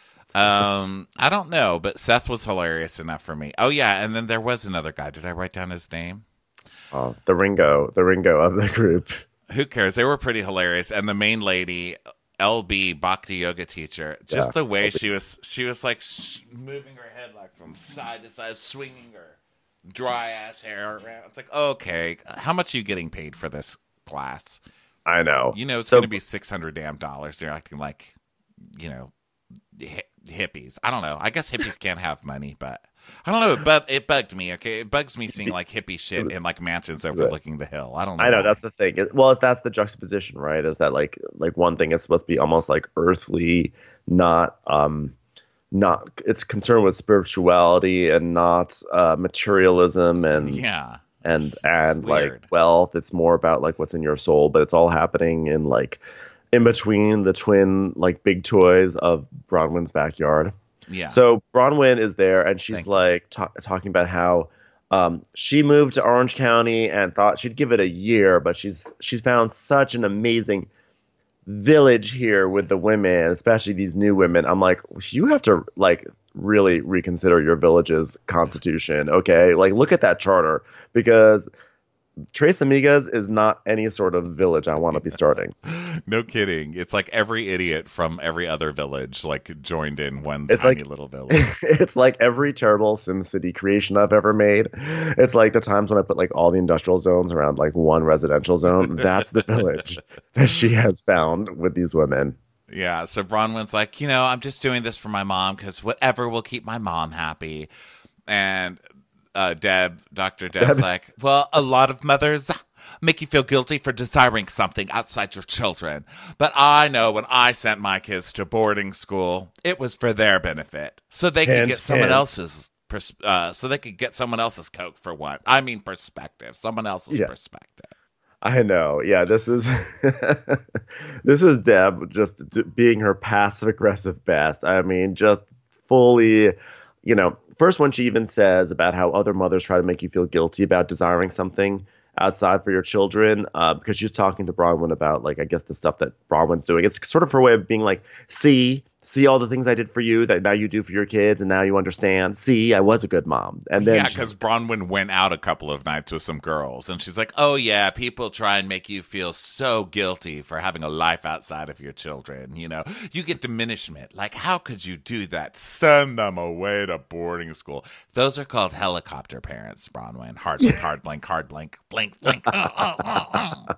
Um, I don't know, but Seth was hilarious enough for me. Oh yeah, and then there was another guy. Did I write down his name? Oh, the Ringo, the Ringo of the group. Who cares? They were pretty hilarious. And the main lady, L B, Bhakti Yoga teacher, just Yeah, the way L B. she was, she was like sh- moving her head like from side to side, swinging her dry ass hair around. It's like, okay, how much are you getting paid for this class? I know. You know, it's So- going to be six hundred damn dollars. They're acting like, you know, hi- hippies. I don't know. I guess hippies can't have money, but I don't know. But it bugged me. Okay, it bugs me seeing like hippie shit in like mansions overlooking the hill. I don't know. I know why. that's the thing. It- well, it's, that's the juxtaposition, right? Is that like like one thing is supposed to be almost like earthly, not um, not it's concerned with spirituality and not uh, materialism and yeah. and It's- it's and like weird. wealth. It's more about like what's in your soul, but it's all happening in like in between the twin like big toys of Bronwyn's backyard. Yeah. So Bronwyn is there, and she's Thank you. like ta- talking about how um, she moved to Orange County and thought she'd give it a year, but she's she's found such an amazing village here with the women, especially these new women. I'm like, you have to like really reconsider your village's constitution, okay? Like, look at that charter, because Tres Amigas is not any sort of village I want to be starting. No kidding. It's like every idiot from every other village like joined in one It's tiny like- little village. It's like every terrible SimCity creation I've ever made. It's like the times when I put like all the industrial zones around like one residential zone. That's the village that she has found with these women. Yeah, so Bronwyn's like, you know, I'm just doing this for my mom because whatever will keep my mom happy. And uh, Deb, Doctor Deb's Deb. like, well, a lot of mothers make you feel guilty for desiring something outside your children. But I know when I sent my kids to boarding school, it was for their benefit. So they could Hint, get someone hint. else's pers- uh, so they could get someone else's Coke for what? I mean perspective. Someone else's Yeah. perspective. I know. Yeah, this is this was Deb just d- being her passive aggressive best. I mean, just fully, you know, first one she even says about how other mothers try to make you feel guilty about desiring something outside for your children, uh, because she's talking to Bronwyn about, like, I guess the stuff that Bronwyn's doing. It's sort of her way of being like, see, see all the things I did for you that now you do for your kids, and now you understand. See, I was a good mom. And then Yeah, she's- because Bronwyn went out a couple of nights with some girls, and she's like, oh, yeah, people try and make you feel so guilty for having a life outside of your children. You know, you get diminishment. Like, how could you do that? Send them away to boarding school. Those are called helicopter parents, Bronwyn. Hard blink, hard blink, hard blink, blink, blink. Uh, uh, uh, uh.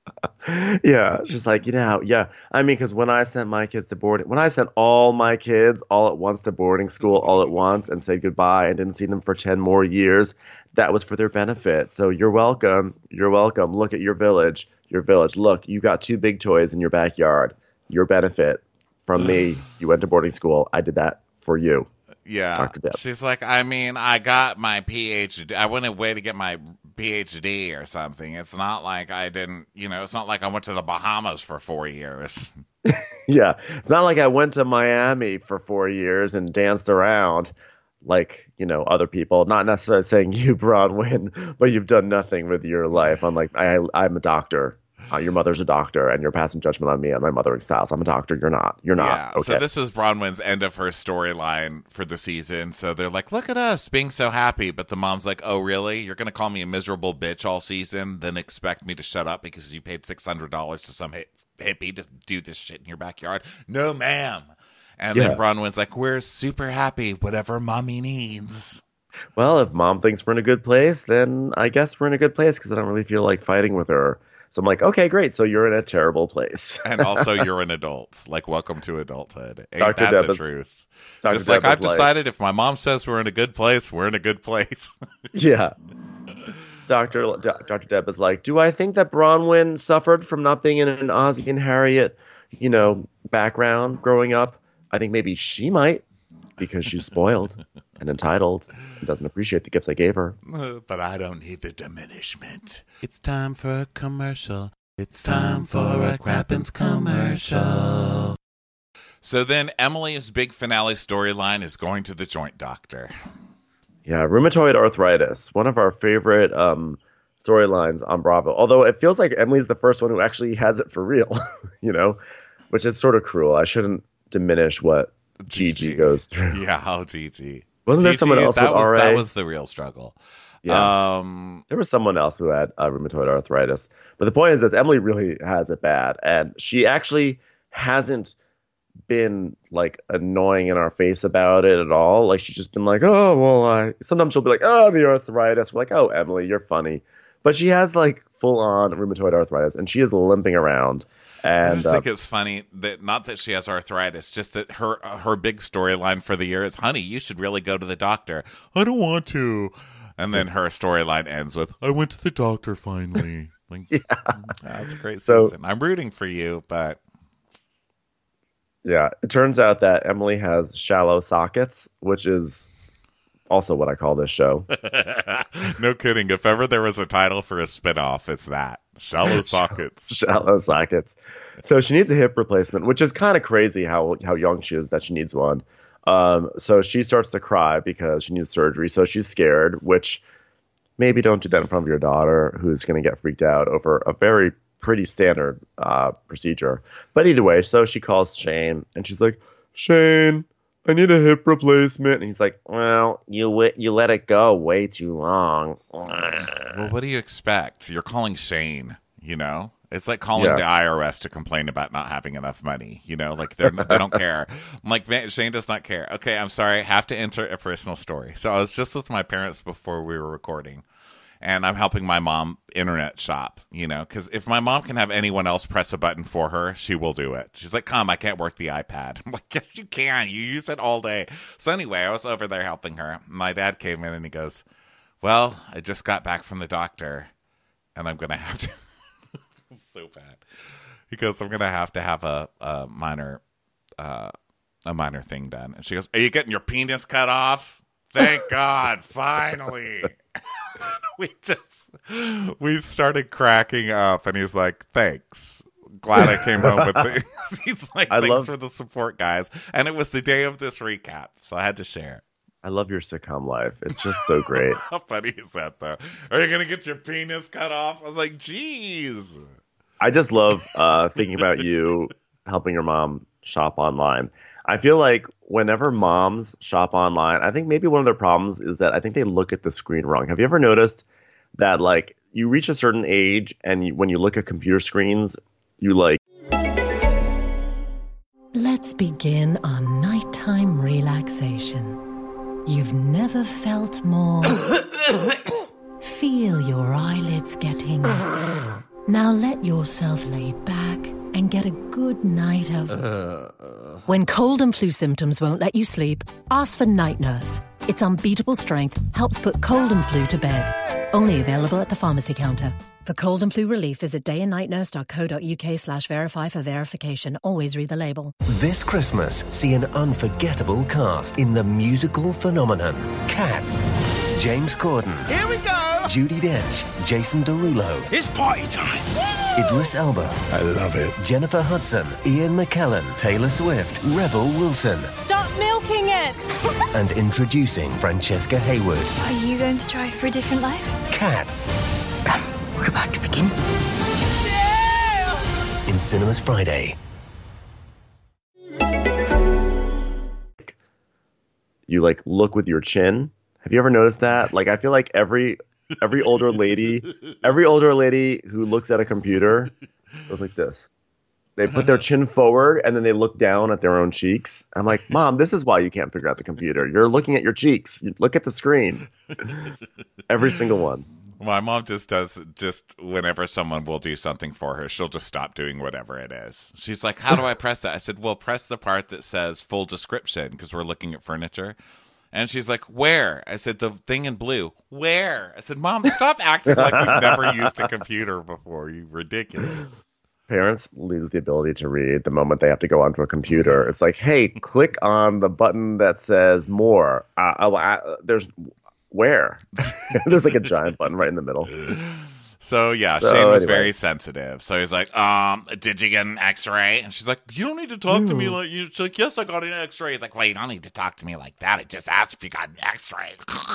Yeah, she's like, you know, yeah. I mean, because when I sent my kids to boarding, when I sent all my kids all at once to boarding school all at once and said goodbye and didn't see them for ten more years, that was for their benefit. So you're welcome. You're welcome. Look at your village. Your village. Look, you got two big toys in your backyard. Your benefit from me. You went to boarding school. I did that for you. Yeah. Doctor Deb. She's like, I mean, I got my P H D. I went away to get my P H D or something. It's not like I didn't, you know, it's not like I went to the Bahamas for four years. Yeah. It's not like I went to Miami for four years and danced around like, you know, other people. Not necessarily saying you, Bronwyn, but you've done nothing with your life. Unlike, I, I'm a doctor. Uh, your mother's a doctor, and you're passing judgment on me and my mothering styles. I'm a doctor. You're not. You're not. Yeah, Okay. so this is Bronwyn's end of her storyline for the season. So they're like, look at us being so happy. But the mom's like, oh, really? You're going to call me a miserable bitch all season, then expect me to shut up because you paid six hundred dollars to some hip- hippie to do this shit in your backyard? No, ma'am. And Yeah. then Bronwyn's like, we're super happy, whatever mommy needs. Well, if mom thinks we're in a good place, then I guess we're in a good place because I don't really feel like fighting with her. So I'm like, okay, great. So you're in a terrible place. And also, you're an adult. Like, welcome to adulthood. Ain't Doctor that Deb the is- truth? Doctor Just like Deb is I've decided if my mom says we're in a good place, we're in a good place. Yeah. Doctor Do- Doctor Deb is like, do I think that Bronwyn suffered from not being in an Ozzie and Harriet, you know, background growing up? I think maybe she might, because she's spoiled and entitled and doesn't appreciate the gifts I gave her. But I don't need the diminishment. It's time for a commercial. It's time for a Crappens commercial. So then Emily's big finale storyline is going to the joint doctor. Yeah, rheumatoid arthritis, one of our favorite um, storylines on Bravo. Although it feels like Emily's the first one who actually has it for real, you know, which is sort of cruel. I shouldn't diminish what Gigi goes through. Yeah, oh, Gigi. Wasn't there Gigi, someone else that with was, R A? That was the real struggle. Yeah. Um, There was someone else who had uh, rheumatoid arthritis. But the point is this, Emily really has it bad. And she actually hasn't been, like, annoying in our face about it at all. Like, she's just been like, oh, well, I... Sometimes she'll be like, oh, the arthritis. We're like, oh, Emily, you're funny. But she has, like, full-on rheumatoid arthritis. And she is limping around. And I just uh, think it's funny that not that she has arthritis, just that her her big storyline for the year is, honey, you should really go to the doctor. I don't want to. And then her storyline ends with, I went to the doctor finally. Like, yeah. That's a great So- season. I'm rooting for you, but yeah, it turns out that Emily has shallow sockets, which is also what I call this show. no kidding. If ever there was a title for a spinoff, it's that. Shallow Sockets. Shallow sockets. So she needs a hip replacement, which is kind of crazy how how young she is that she needs one. Um, so she starts to cry because she needs surgery. So she's scared, which maybe don't do that in front of your daughter who's going to get freaked out over a very pretty standard uh, procedure. But either way, so she calls Shane and she's like, Shane, I need a hip replacement. And he's like, Well, you w- you let it go way too long. Well, what do you expect? You're calling Shane, you know? It's like calling Yeah. the I R S to complain about not having enough money, you know? Like, they're, they don't care. I'm like, man, Shane does not care. Okay, I'm sorry. I have to enter a personal story. So I was just with my parents before we were recording, and I'm helping my mom internet shop, you know? Because if my mom can have anyone else press a button for her, she will do it. She's like, come, I can't work the iPad. I'm like, yes, you can. You use it all day. So anyway, I was over there helping her. My dad came in and he goes, well, I just got back from the doctor, and I'm going to have to... so bad. He goes, I'm gonna have to have a, a minor uh a minor thing done. And she goes, are you getting your penis cut off? Thank God, finally. we just we started cracking up, and he's like, thanks, glad I came home with this. He's like, I thanks love- for the support, guys. And it was the day of this recap, so I had to share. I love your sitcom life. It's just so great. How funny is that, though? Are you gonna get your penis cut off? I was like, geez. I just love uh, thinking about you helping your mom shop online. I feel like whenever moms shop online, I think maybe one of their problems is that I think they look at the screen wrong. Have you ever noticed that, like, you reach a certain age and you, when you look at computer screens, you like, Let's begin our nighttime relaxation. You've never felt more. Feel your eyelids getting. Now let yourself lay back and get a good night of... When cold and flu symptoms won't let you sleep, ask for Night Nurse. Its unbeatable strength helps put cold and flu to bed. Only available at the pharmacy counter. For cold and flu relief, visit dayandnightnurse.co.uk slash verify for verification. Always read the label. This Christmas, see an unforgettable cast in the musical phenomenon, Cats. James Corden. Here we go! Judi Dench, Jason Derulo, It's party time! Idris Elba, I love it. Jennifer Hudson, Ian McKellen, Taylor Swift, Rebel Wilson, Stop milking it! and introducing Francesca Hayward. Are you going to try for a different life? Cats. Come, we're about to begin. In cinemas Friday. you like look with your chin. Have you ever noticed that? Like, I feel like every every older lady, every older lady who looks at a computer goes like this. They put their chin forward and then they look down at their own cheeks. I'm like, Mom, this is why you can't figure out the computer. You're looking at your cheeks. You look at the screen. Every single one. My mom just does, just whenever someone will do something for her, she'll just stop doing whatever it is. She's like, how do I press that? I said, well, press the part that says full description because we're looking at furniture. And she's like, where? I said, the thing in blue. Where? I said, Mom, stop acting like you've never used a computer before. You ridiculous. Parents lose the ability to read the moment they have to go onto a computer. It's like, hey, click on the button that says more. Uh, uh, uh, there's where? There's like a giant button right in the middle. So, yeah, So, Shane was anyway. very sensitive. So he's like, um, did you get an x-ray? And she's like, you don't need to talk to me like you. She's like, yes, I got an x-ray. He's like, well, you don't need to talk to me like that. I just asked if you got an x-ray.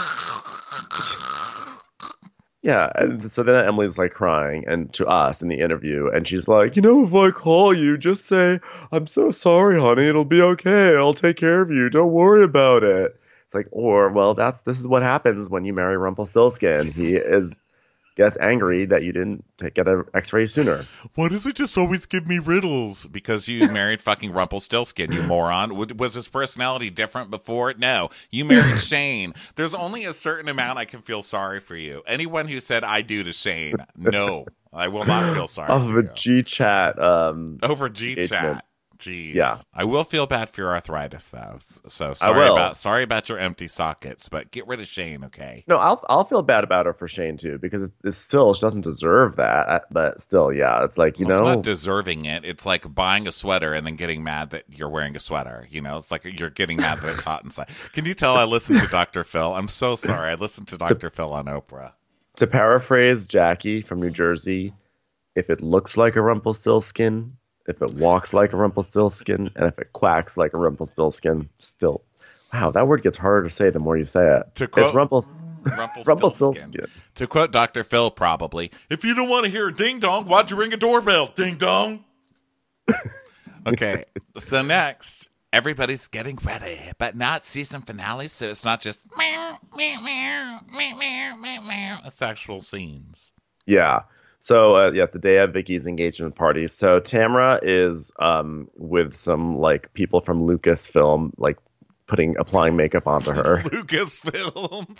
Yeah, and so then Emily's like crying and to us in the interview, and she's like, you know, if I call you, just say, I'm so sorry, honey, it'll be okay. I'll take care of you. Don't worry about it. It's like, or, well, that's this is what happens when you marry Rumpelstiltskin. He is gets angry that you didn't take, get an x-ray sooner. Why does it just always give me riddles? Because you married fucking Rumpelstiltskin, you moron. W- Was his personality different before? No. You married Shane. There's only a certain amount I can feel sorry for you. Anyone who said I do to Shane, no. I will not feel sorry Off for of you. a G-chat. Um, Over G engagement. chat. Jeez. Yeah. I will feel bad for your arthritis though. S- So sorry will. about sorry about your empty sockets, but get rid of Shane, okay? no, I'll I'll feel bad about her for Shane too, because it, it's still she doesn't deserve that. uh, But still, yeah, it's like you Well, know, it's not deserving it. It's like buying a sweater and then getting mad that you're wearing a sweater. You know, it's like you're getting mad that it's hot inside. Can you tell I listened to Doctor Phil? I'm so sorry. I listened to Doctor Phil on Oprah. to paraphrase Jackie from New Jersey, if it looks like a Rumpelstiltskin, if it walks like a Rumpelstiltskin, and if it quacks like a Rumpelstiltskin, still Wow, that word gets harder to say the more you say it. To quote- it's Rumpel, Rumpelstiltskin. Rumpelstiltskin. To quote Doctor Phil, probably, if you don't want to hear a ding dong, why'd you ring a doorbell? Ding dong. Okay, so next, everybody's getting ready, but not season finale, so it's not just meow, meow, meow, meow, meow, meow, meow. It's actual scenes. Yeah. So uh, yeah, the day of Vicky's engagement party. So Tamara is um, with some like people from Lucasfilm, like putting applying makeup onto her. Lucasfilm.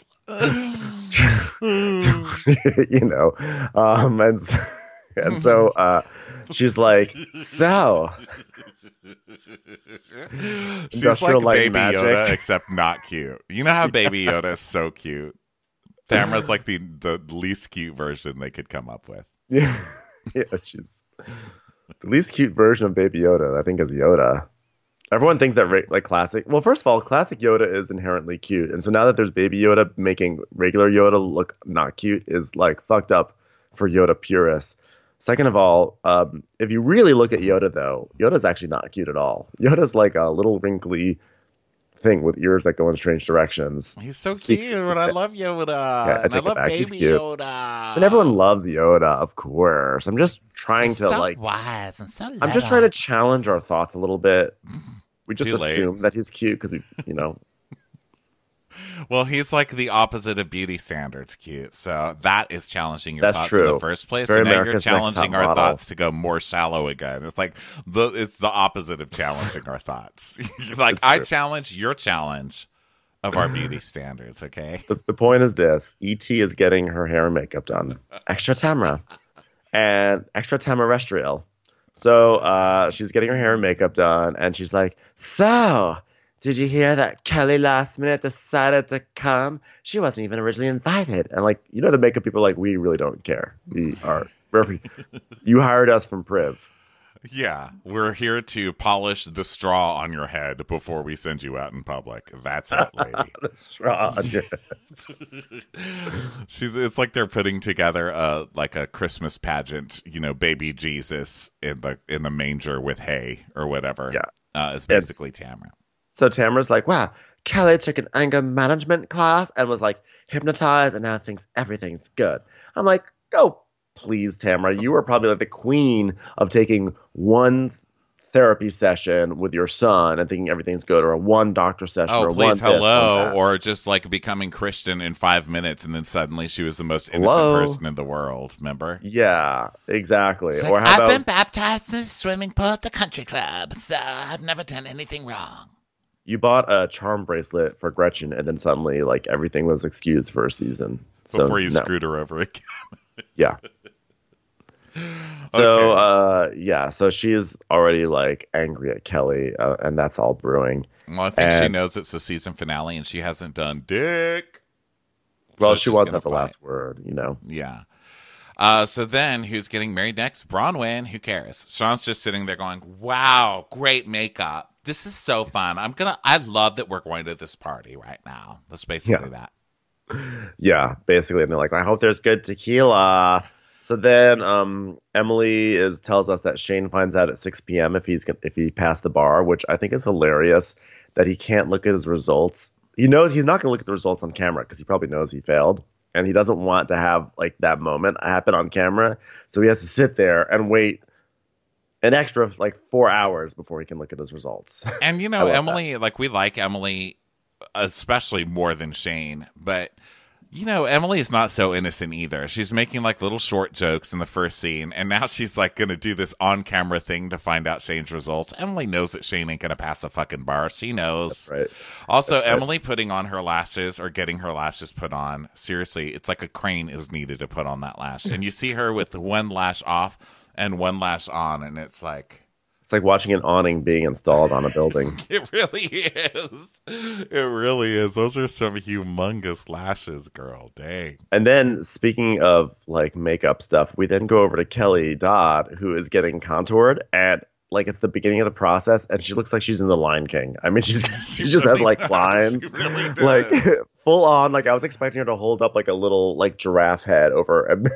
You know, um, and so, and so uh, she's like, so. She's Industrial like Light Baby and Magic. Yoda, except not cute. You know how Baby Yoda is so cute? Tamara's like the, the least cute version they could come up with. Yeah, yeah, she's the least cute version of Baby Yoda. I think is Yoda. Everyone thinks that ra- like classic. Well, first of all, classic Yoda is inherently cute, and so now that there's Baby Yoda, making regular Yoda look not cute is like fucked up for Yoda purists. Second of all, um, if you really look at Yoda, though, Yoda's actually not cute at all. Yoda's like a little wrinkly thing with ears that go in strange directions. He's so Speaks- cute, and I love Yoda. Yeah, I and I take it love back. He's Baby cute. Yoda. And everyone loves Yoda, of course. I'm just trying He's to so like. wise and so I'm just trying to challenge our thoughts a little bit. We just Too late. assume that he's cute because we, you know. Well, he's like the opposite of beauty standards cute. So that is challenging your That's thoughts in true. the first place. Very and now you're America's Next challenging Top our Model. thoughts to go more shallow again. It's like the it's the opposite of challenging our thoughts. Like It's I true. challenge your challenge of our beauty standards, okay? The, the point is this: E T is getting her hair and makeup done, extra Tamara, and extra Tamarestrial. So uh, she's getting her hair and makeup done, and she's like, "So, did you hear that Kelly last minute decided to come? She wasn't even originally invited." And like, you know, the makeup people are like, "We really don't care. We are. We're, you hired us from Priv." Yeah, we're here to polish the straw on your head before we send you out in public. That's it, lady. The straw on your She's. It's like they're putting together a like a Christmas pageant. You know, baby Jesus in the in the manger with hay or whatever. Yeah. uh, is basically Tamara. So Tamara's like, "Wow, Kelly took an anger management class and was like hypnotized and now thinks everything's good." I'm like, "Go, please, Tamara. You are probably like the queen of taking one therapy session with your son and thinking everything's good, or a one doctor session, Oh, or one please, this, one hello, that." or just like becoming Christian in five minutes, and then suddenly she was the most innocent Hello? person in the world. Remember? Yeah, exactly. It's Or like, how I've about been baptized in a swimming pool at the country club, so I've never done anything wrong. you bought a charm bracelet for Gretchen and then suddenly like everything was excused for a season. So, Before you no. screwed her over again. Yeah. So uh, yeah, so she's already like angry at Kelly, uh, and that's all brewing. Well, I think she And- knows it's the season finale, and she hasn't done dick. Well, So she she's wants gonna at the fight. last word, you know. Yeah. Uh, so then, who's getting married next? Bronwyn. Who cares? Sean's just sitting there going, "Wow, great makeup. This is so fun. I'm gonna. I love that we're going to this party right now." That's basically that. Yeah, basically, and they're like, "I hope there's good tequila." So then, um, Emily is tells us that Shane finds out at six p.m. if he's gon- if he passed the bar, which I think is hilarious that he can't look at his results. He knows he's not going to look at the results on camera because he probably knows he failed, and he doesn't want to have like that moment happen on camera. So he has to sit there and wait an extra like four hours before he can look at his results. And you I know, love Emily, like we like Emily, especially more than Shane, but. You know, Emily is not so innocent either. She's making like little short jokes in the first scene, and now she's like going to do this on-camera thing to find out Shane's results. Emily knows that Shane ain't going to pass the fucking bar. She knows. That's right. Also, That's right. Emily putting on her lashes or getting her lashes put on, seriously, it's like a crane is needed to put on that lash. And you see her with one lash off and one lash on, and it's like... It's like watching an awning being installed on a building. It really is. It really is. Those are some humongous lashes, girl. Dang. And then, speaking of like makeup stuff, we then go over to Kelly Dodd, who is getting contoured, and like it's the beginning of the process, and she looks like she's in The Lion King. I mean, she's she, just has really like does. lines, She really like does. full on. Like I was expecting her to hold up like a little like giraffe head over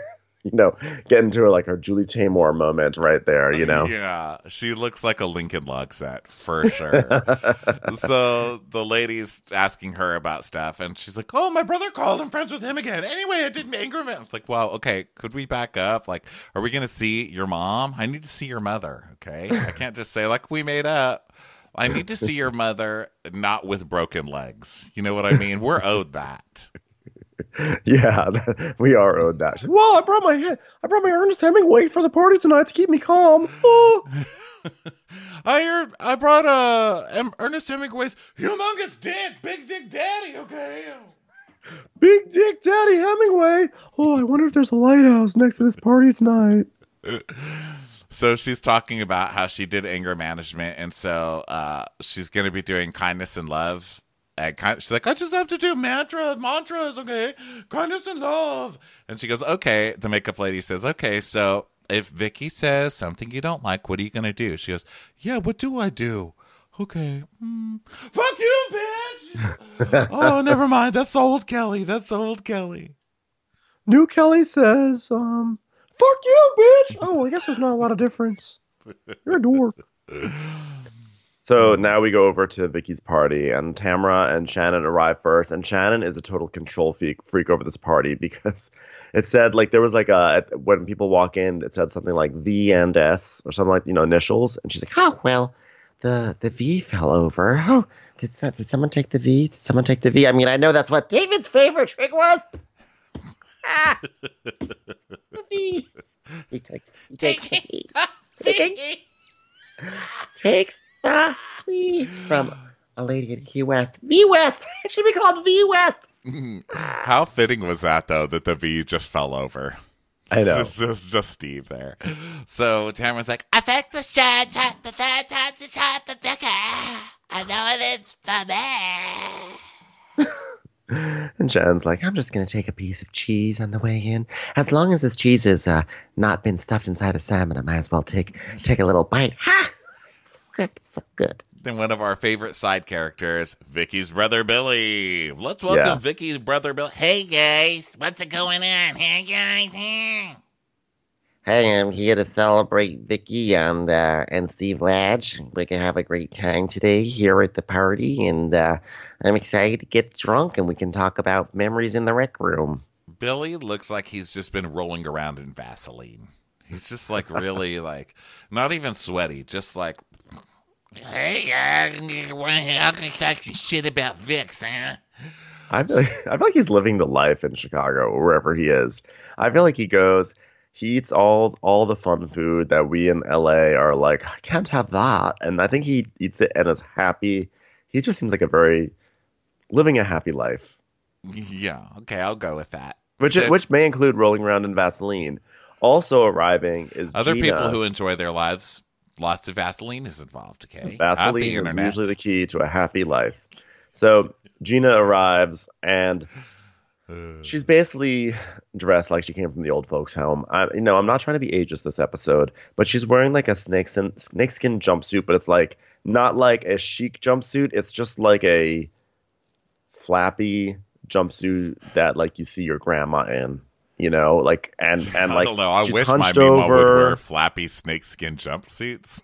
you know, get into her like her Julie Taymor moment right there, you know. Yeah, she looks like a Lincoln Log set for sure. So the lady's asking her about stuff, and she's like, "Oh, my brother called. I'm friends with him again. Anyway, I didn't anger him." It's like, "Well, okay, could we back up? Like, are we gonna see your mom? I need to see your mother. Okay, I can't just say like we made up. I need to see your mother, not with broken legs. You know what I mean? We're owed that." Yeah, we are owed that. She's, well, I brought my head. I brought my Ernest Hemingway for the party tonight to keep me calm. Oh. I heard I brought uh em- Ernest Hemingway's humongous dick, Big Dick Daddy. Okay. Big Dick Daddy Hemingway. Oh, I wonder if there's a lighthouse next to this party tonight. So she's talking about how she did anger management, and so uh, she's going to be doing kindness and love. And kind, she's like, I just have to do mantras, mantras, okay? Kindness and love. And she goes, okay. The makeup lady says, okay, so if Vicky says something you don't like, what are you going to do? She goes, yeah, what do I do? Okay. Mm. Fuck you, bitch! Oh, never mind. That's old Kelly. That's old Kelly. New Kelly says, um... fuck you, bitch! Oh, I guess there's not a lot of difference. You're a dork. So now we go over to Vicky's party, and Tamara and Shannon arrive first. And Shannon is a total control freak, freak over this party because it said, like, there was like a, when people walk in, it said something like V and S or something like, you know, initials. And she's like, Oh, well, the the V fell over. Oh, did, that, did someone take the V? Did someone take the V? I mean, I know that's what David's favorite trick was. Ah, the V. He takes, he takes the V. Taking, takes the V from a lady in Key West. V West. It should be called V West. How fitting was that, though, that the V just fell over? I know. Just, just, just Steve there. So Tamara's like, I think the third time, the third time to time for Becca. I know it is for me. And Shannon's like, I'm just going to take a piece of cheese on the way in. As long as this cheese has uh, not been stuffed inside a salmon, I might as well take take a little bite. Ha! So good, so good. then one of our favorite side characters, Vicky's brother Billy. Let's welcome Yeah. Vicky's brother Billy. Hey guys, what's going on? Hey guys, hey. Hey, I'm here to celebrate Vicky and uh, and Steve Ladge. We can have a great time today here at the party, and uh, I'm excited to get drunk and we can talk about memories in the rec room. Billy looks like he's just been rolling around in Vaseline. He's just like really like not even sweaty, just like Hey, uh, I can talk some shit about Vix, huh? I feel like, I feel like he's living the life in Chicago or wherever he is. I feel like he goes, he eats all all the fun food that we in L A are like, I can't have that. And I think he eats it and is happy. He just seems like a very living a happy life, yeah, okay, I'll go with that. which So- which may include rolling around in Vaseline. Also arriving is Other Gina. people who enjoy their lives, lots of Vaseline is involved, okay? Out the Vaseline is internet. usually the key to a happy life. So Gina arrives and she's basically dressed like she came from the old folks' home. I, you know, I'm not trying to be ageist this episode, but she's wearing like a snakeskin snakeskin jumpsuit, but it's like not like a chic jumpsuit. It's just like a flappy jumpsuit that like you see your grandma in. You know, like and and I like don't know. I she's wish my hunched Mima would over. wear flappy snakeskin jumpsuits.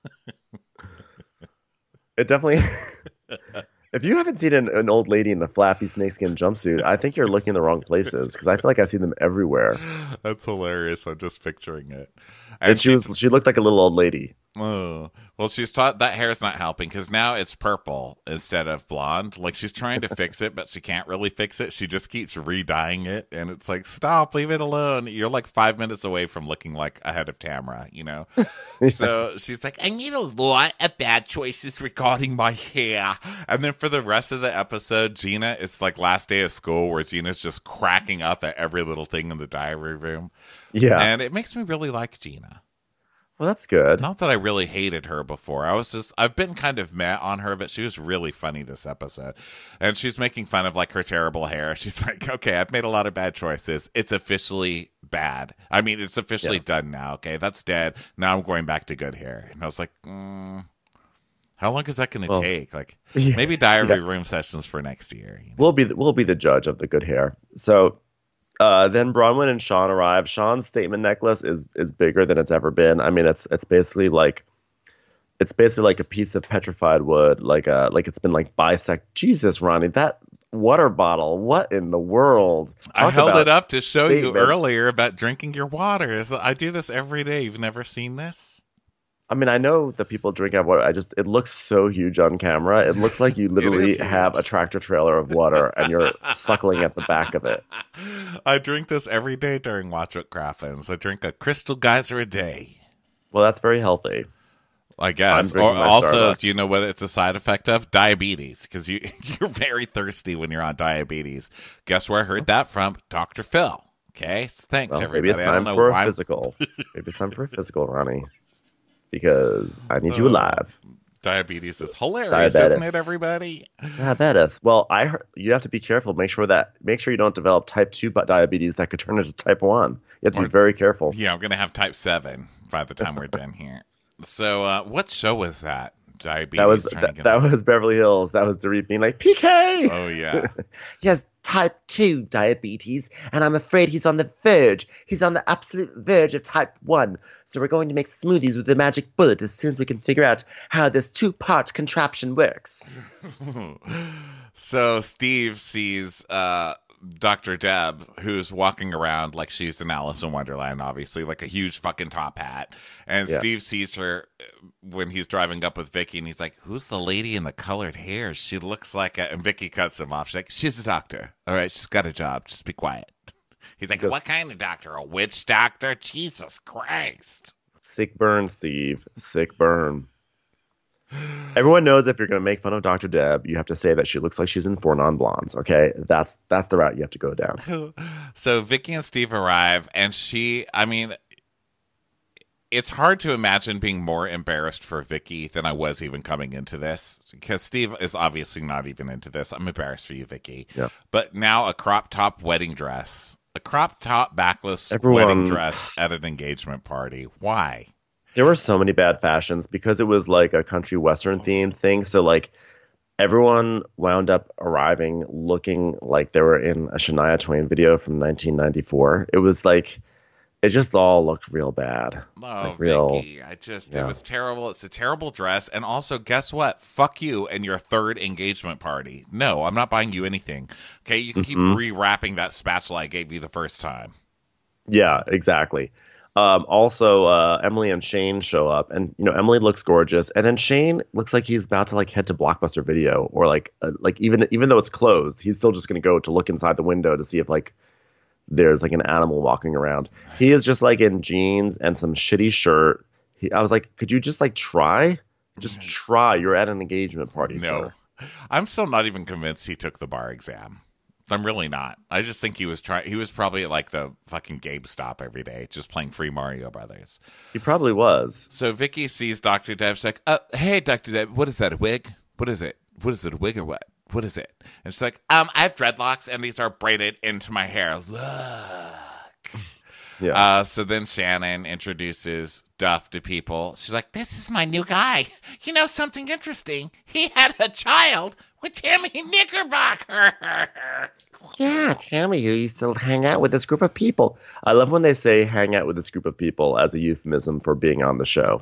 It definitely. If you haven't seen an, an old lady in a flappy snakeskin jumpsuit, I think you're looking in the wrong places because I feel like I see them everywhere. That's hilarious. I'm just picturing it. And she was she looked like a little old lady. Oh, well, she's taught that hair's not helping because now it's purple instead of blonde. Like she's trying to fix it, but she can't really fix it. She just keeps re-dyeing it, and it's like, stop, leave it alone. You're like five minutes away from looking like ahead of Tamara, you know. So she's like, I made a lot of bad choices regarding my hair. and then for the rest of the episode, Gina, it's like last day of school where Gina's just cracking up at every little thing in the diary room. Yeah. And it makes me really like Gina. Well, that's good. Not that I really hated her before. I was just, I've been kind of meh on her, but she was really funny this episode. And she's making fun of like her terrible hair. She's like, okay, I've made a lot of bad choices. It's officially bad. I mean, it's officially Yeah. done now. Okay, that's dead. Now I'm going back to good hair. And I was like, mm, how long is that going to Well, take? Like yeah, maybe diary yeah. room sessions for next year. You know? We'll be the, we'll be the judge of the good hair. So Uh, then Bronwyn and Sean arrive. Sean's statement necklace is is bigger than it's ever been. I mean, it's it's basically like it's basically like a piece of petrified wood, like a like it's been like bisect. Jesus, Ronnie, that water bottle. What in the world? I Talk held about it up to show you statements. earlier about drinking your water. I do this every day. You've never seen this? I mean, I know that people drink out of water. I just, it looks so huge on camera. It looks like you literally is have huge. a tractor trailer of water and you're suckling at the back of it. I drink this every day during Watch What Crappens. I drink a Crystal Geyser a day. Well, that's very healthy. I I'm guess. Or drinking my also, Starbucks. do you know what it's a side effect of? Diabetes, because you you're very thirsty when you're on diabetes. Guess where I heard that from? Doctor Phil. Okay, so thanks Well, everybody. maybe it's I don't time know for why a I'm- physical. Maybe it's time for a physical, Ronnie. Because I need you alive. Diabetes is hilarious, isn't Diabetes. it, everybody? Diabetes. Well, I heard, you have to be careful. Make sure that make sure you don't develop type two diabetes that could turn into type one. You have to Or- be very careful. Yeah, I'm gonna have type seven by the time we're done here. So, uh, what show was that? Diabetes. That was trying to that, get- that was Beverly Hills. That was Dorit being like P K. Oh yeah. He has type two diabetes, and I'm afraid he's on the verge. He's on the absolute verge of type one. So we're going to make smoothies with the magic bullet as soon as we can figure out how this two-part contraption works. So Steve sees uh, Doctor Deb, who's walking around like she's in Alice in Wonderland, obviously, like a huge fucking top hat. And Yeah. Steve sees her when he's driving up with Vicky, and he's like, "Who's the lady in the colored hair? She looks like a..." And Vicky cuts him off. She's like, "She's a doctor. All right, she's got a job. Just be quiet." He's like, Because- "What kind of doctor? A witch doctor? Jesus Christ!" Sick burn, Steve. Sick burn. Everyone knows if you're going to make fun of Doctor Deb, you have to say that she looks like she's in Four Non-Blondes. Okay, that's that's the route you have to go down. So Vicky and Steve arrive, and she, I mean, it's hard to imagine being more embarrassed for Vicky than I was even coming into this, because Steve is obviously not even into this. I'm embarrassed for you, Vicky. Yeah. But now a crop top wedding dress, a crop top backless Everyone- wedding dress at an engagement party. Why? There were so many bad fashions because it was like a country western themed thing. So like everyone wound up arriving looking like they were in a Shania Twain video from nineteen ninety-four. It was like it just all looked real bad. Oh, Like real- Vicky, I just, yeah. it was terrible. It's a terrible dress. And also, guess what? Fuck you and your third engagement party. No, I'm not buying you anything. Okay, you can keep Mhm. rewrapping that spatula I gave you the first time. Yeah, exactly. Um, also, uh, Emily and Shane show up, and you know Emily looks gorgeous, and then Shane looks like he's about to like head to Blockbuster Video, or like uh, like even even though it's closed, he's still just going to go to look inside the window to see if like there's like an animal walking around. He is just like in jeans and some shitty shirt. He, I was like, could you just like try, just try? You're at an engagement party, No, sir. I'm still not even convinced he took the bar exam. I'm really not. I just think he was trying. He was probably at like the fucking GameStop every day, just playing free Mario Brothers. He probably was. So Vicky sees Doctor Deb. She's like, uh, "Hey, Doctor Deb, what is that? A wig? What is it? What is it? A wig or what? What is it?" And she's like, "Um, I have dreadlocks, and these are braided into my hair. Look." Yeah. Uh, so then Shannon introduces Duff to people. She's like, This is my new guy. You know something interesting? He had a child with Tammy Knickerbocker. Yeah, Tammy, who used to hang out with this group of people. I love when they say hang out with this group of people as a euphemism for being on the show.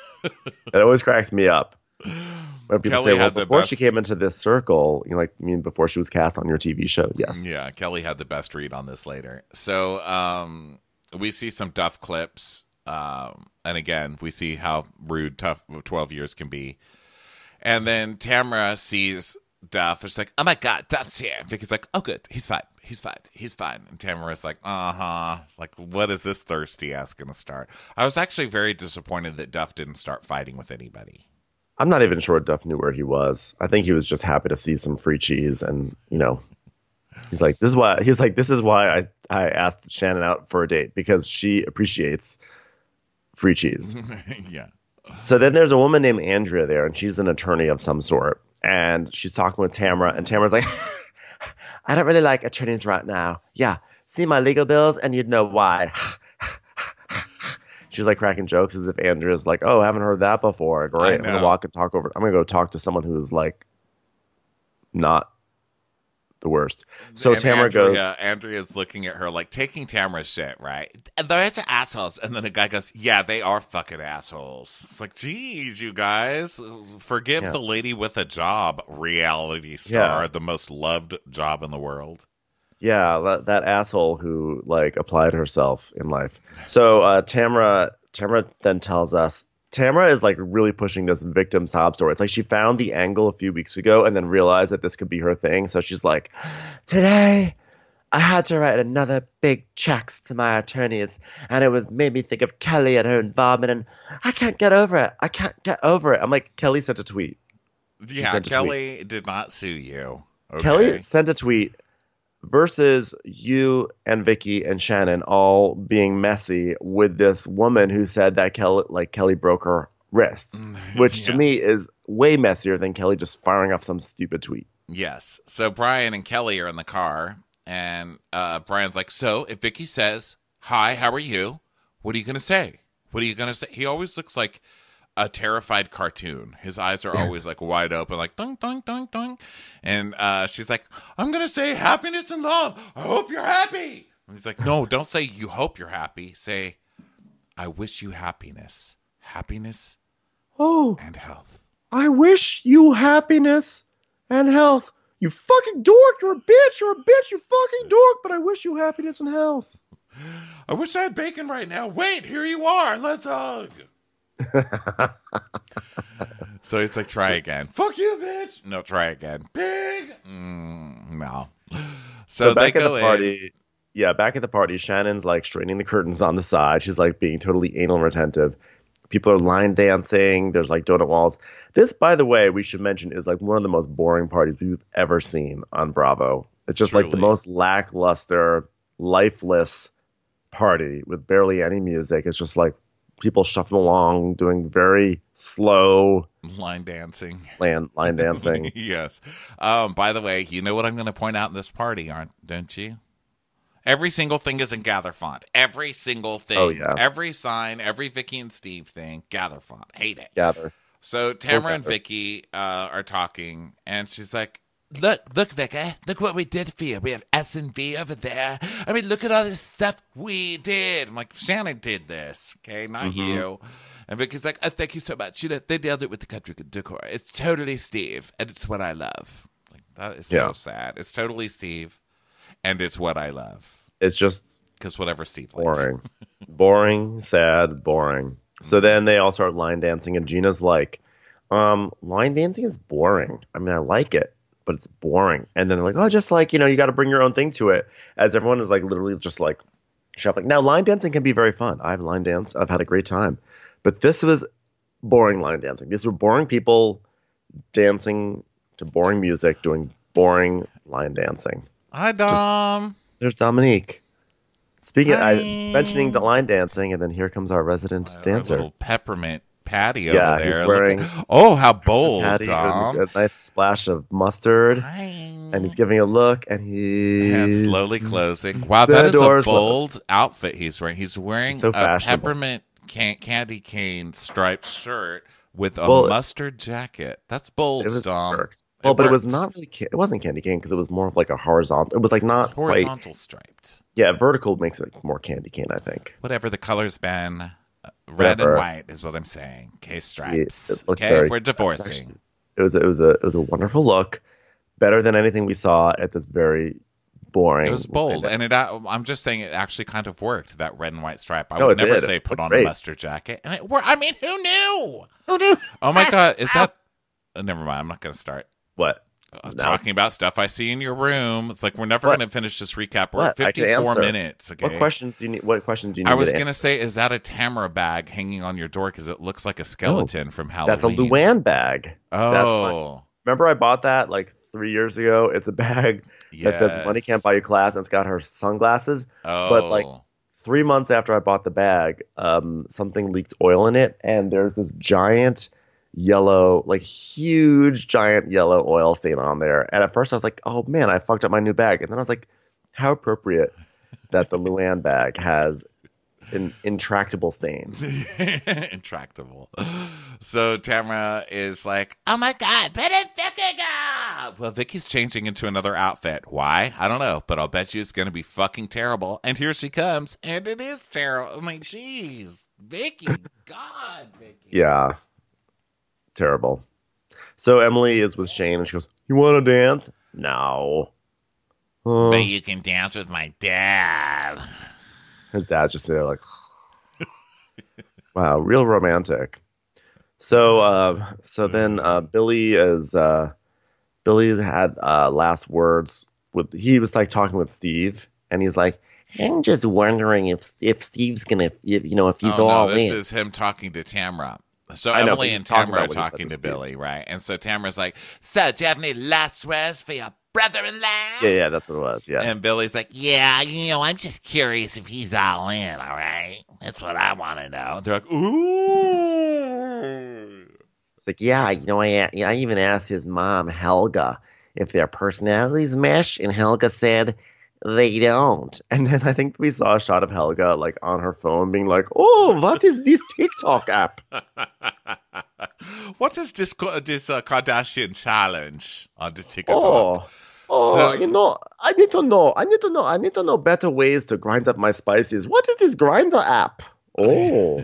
It always cracks me up. When people Kelly say, well, had the before best- she came into this circle, you know, like, you mean before she was cast on your T V show? Yes. Yeah, Kelly had the best read on this later. So um, we see some Duff clips. Um, and again, we see how rude tough twelve years can be. And then Tamara sees Duff. And she's like, "Oh my God, Duff's here." And Vicky's like, "Oh, good. He's fine. He's fine. He's fine." And Tamara's like, uh huh. Like, what is this thirsty ass going to start? I was actually very disappointed that Duff didn't start fighting with anybody. I'm not even sure Duff knew where he was. I think he was just happy to see some free cheese, and you know, he's like, "This is why." He's like, "This is why I I asked Shannon out for a date, because she appreciates free cheese." Yeah. So then there's a woman named Andrea there, and she's an attorney of some sort, and she's talking with Tamara, and Tamara's like, I don't really like attorneys right now. Yeah, see my legal bills and you'd know why. she's like cracking jokes as if Andrea's like, "Oh, I haven't heard that before. Great. I'm know. gonna walk and talk over. I'm gonna go talk to someone who's like not the worst. So and Tamara Andrea, goes, Andrea's looking at her like taking Tamara's shit, right? Those are assholes. And then a guy goes, yeah, they are fucking assholes. It's like, geez, you guys, forgive Yeah. the lady with a job, reality star, Yeah. the most loved job in the world. yeah, that, that asshole who like applied herself in life. So uh, Tamara, Tamara then tells us, Tamara is like really pushing this victim sob story. It's like she found the angle a few weeks ago and then realized that this could be her thing. So she's like, today I had to write another big checks to my attorneys, and it was made me think of Kelly and her involvement, and I can't get over it. I can't get over it. I'm like, Kelly sent a tweet. She Yeah, sent a Kelly did not sue you. Okay. Kelly sent a tweet versus you and Vicky and Shannon all being messy with this woman who said that Kelly, like Kelly broke her wrists, which to Yeah. me is way messier than Kelly just firing off some stupid tweet. Yes. So Brian and Kelly are in the car, and uh, Brian's like, so if Vicky says, hi, how are you? What are you going to say? What are you going to say? He always looks like a terrified cartoon. His eyes are always like wide open, like dunk, dunk, dunk, dunk. And uh, she's like, I'm going to say happiness and love. I hope you're happy. And he's like, no, don't say you hope you're happy. Say, I wish you happiness. Happiness Oh, and health. I wish you happiness and health. You fucking dork. You're a bitch. You're a bitch. You fucking dork. But I wish you happiness and health. I wish I had bacon right now. Wait, here you are. Let's hug. So he's like, try again. Fuck you, bitch. No, try again. Pig. Mm, no. So, So back they at go the in. party, yeah, back at the party, Shannon's like straightening the curtains on the side. She's like being totally anal retentive. People are line dancing. There's like donut walls. This, by the way, we should mention is like one of the most boring parties we've ever seen on Bravo. It's just like the Truly. most lackluster, lifeless party with barely any music. It's just like people shuffling along, doing very slow Line dancing. line, line dancing. Yes. Um, by the way, you know what I'm going to point out in this party, aren't don't you? Every single thing is in Gather font. Every single thing. Oh, yeah. Every sign, every Vicky and Steve thing, Gather font. Hate it. Gather. So Tamara and Gather. Vicky uh, are talking, and she's like, Look, look, Vicky. Look what we did for you. We have S and V over there. I mean, look at all this stuff we did. I'm like, Shannon did this, okay, not Mm-hmm. you. And Vicky's like, oh, thank you so much. You know, they nailed it with the country decor. It's totally Steve, and it's what I love. Like, that is Yeah. so sad. It's totally Steve, and it's what I love. It's just Because whatever Steve likes. boring. boring, sad, boring. So then they all start line dancing, and Gina's like, um, line dancing is boring. I mean, I like it, but it's boring. And then they're like, oh, just like, you know, you got to bring your own thing to it. As everyone is like literally just like shuffling. Now, line dancing can be very fun. I've line danced. I've had a great time. But this was boring line dancing. These were boring people dancing to boring music, doing boring line dancing. Hi, Dom. There's Dominique. Speaking, Hi. I mentioning the line dancing, and then here comes our resident Our dancer. little peppermint patty Yeah, over he's there. wearing Look at- oh, how bold, Patty with Dom. a nice splash of mustard, Hi. and he's giving a look, and he's And slowly closing. Wow, the that is a door's bold closed. outfit he's wearing. He's wearing So a fashionable. peppermint can- candy cane striped shirt with a Well, mustard jacket. That's bold, It was Dom. perfect. Well, but it was worked. not really. Ca- it wasn't candy cane because it was more of like a horizontal. It was like It's not quite. horizontal striped. Yeah, vertical makes it more candy cane, I think. Whatever the color's been, uh, red Whatever. and white is what I'm saying. Okay, stripes. it looked okay, very- we're divorcing. Actually, it was a, it was a it was a wonderful look, better than anything we saw at this very boring. It was bold, and it. uh, I'm just saying it actually kind of worked. That red and white stripe. I No, would it never did. say It put looked on great. a mustard jacket, and it worked. I mean, who knew? Oh, no. Oh my god, is that? Uh, never mind. I'm not going to start What? uh, No. talking about stuff I see in your room. It's like we're never What? going to finish this recap. We're What? at I can fifty-four answer. minutes. Okay. What questions do you need? What questions do you need? I was me to going to say, is that a Tamara bag hanging on your door because it looks like a skeleton from Halloween? That's a Luann bag. Oh, That's fine. Remember, I bought that like three years ago. It's a bag that says "Money can't buy you class," and it's got her sunglasses. Oh, But like three months after I bought the bag, um, something leaked oil in it, and there's this giant yellow, like huge, giant yellow oil stain on there. And at first, I was like, "Oh man, I fucked up my new bag." And then I was like, "How appropriate that the Luann bag has in, intractable stains." intractable. So Tamara is like, Oh my God, put it Vicky go! yeah, well, Vicky's changing into another outfit. Why? I don't know, but I'll bet you it's going to be fucking terrible. And here she comes, and it is terrible. I'm like, jeez, Vicky, God, Vicky. Yeah. Terrible. So Emily is with Shane, and she goes, you want to dance? No. Uh, But you can dance with my dad. his dad's just there like, wow, real romantic. So, uh, so then uh, Billy is uh, Billy had uh, last words with. He was like talking with Steve, and he's like, I'm just wondering if if Steve's gonna, if, you know, if he's oh, all no, this in. is him talking to Tamra. So I know, but Emily he's and talking Tamra are about what he said talking to to Steve. Billy, right? And so Tamra's like, so do you have any last words for your brother-in-law? yeah, yeah, that's what it was. Yeah, And Billy's like, Yeah, you know, I'm just curious if he's all in, all right? That's what I want to know. they're like, ooh. It's like, yeah, you know, I I even asked his mom Helga if their personalities mesh, and Helga said they don't. and then I think we saw a shot of Helga like on her phone, being like, "Oh, what is this TikTok app?" What is this co- this uh, Kardashian challenge on the TikTok? Oh, oh, So- you know, I need to know. I need to know. I need to know better ways to grind up my spices. What is this grinder app? Oh,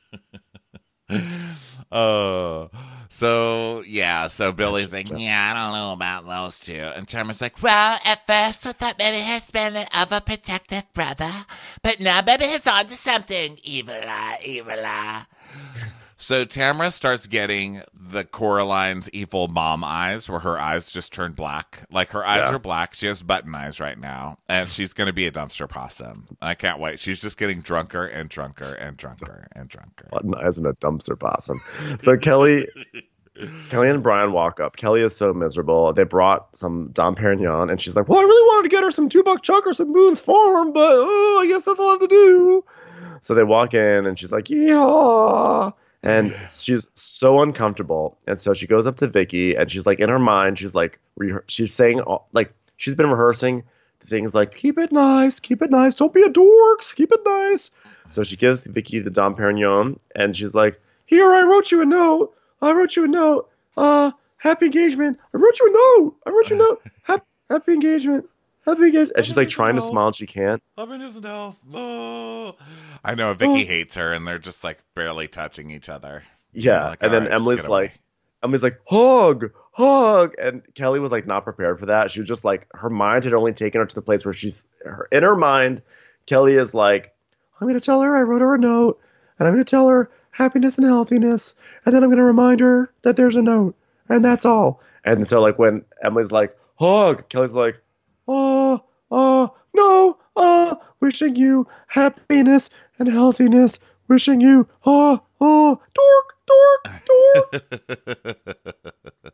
Uh, so yeah, so Billy's like, Yeah, I don't know about those two. And Tamra's like, Well, at first I thought maybe he's been an overprotective brother, but now maybe he's onto something. Evil eye, evil eye. so Tamra starts getting the Coraline's evil mom eyes, where her eyes just turn black. Like her eyes Yeah. are black. She has button eyes right now, and she's gonna be a dumpster possum. I can't wait. She's just getting drunker and drunker and drunker and drunker. button eyes in a dumpster possum. So Kelly, Kelly and Brian walk up. Kelly is so miserable. They brought some Dom Perignon, and she's like, "Well, I really wanted to get her some two buck chuck or some Boone's Farm, but oh, I guess that's all I have to do." So they walk in, and she's like, "Yeah." And she's so uncomfortable, and so she goes up to Vicky, and she's like, in her mind, she's like, rehe- she's saying, all, like, she's been rehearsing things like, "Keep it nice, keep it nice, don't be a dork, keep it nice." So she gives Vicky the Dom Perignon, and she's like, "Here, I wrote you a note. I wrote you a note. Uh, happy engagement. I wrote you a note. I wrote you a note. Happy, happy engagement. Happy engagement." And she's like trying to smile, and she can't. I'm in his mouth. Oh. I know Vicky hates her, and they're just like barely touching each other. Yeah, Like, and all then right, just Emily's get away. like, Emily's like, "Hug, hug," and Kelly was like not prepared for that. She was just like, her mind had only taken her to the place where she's, her, in her mind, Kelly is like, "I'm gonna tell her I wrote her a note, and I'm gonna tell her happiness and healthiness, and then I'm gonna remind her that there's a note, and that's all." And so like when Emily's like, "Hug," Kelly's like, "Oh, oh, no, oh, wishing you happiness and healthiness, wishing you, oh, oh, dork, dork, dork."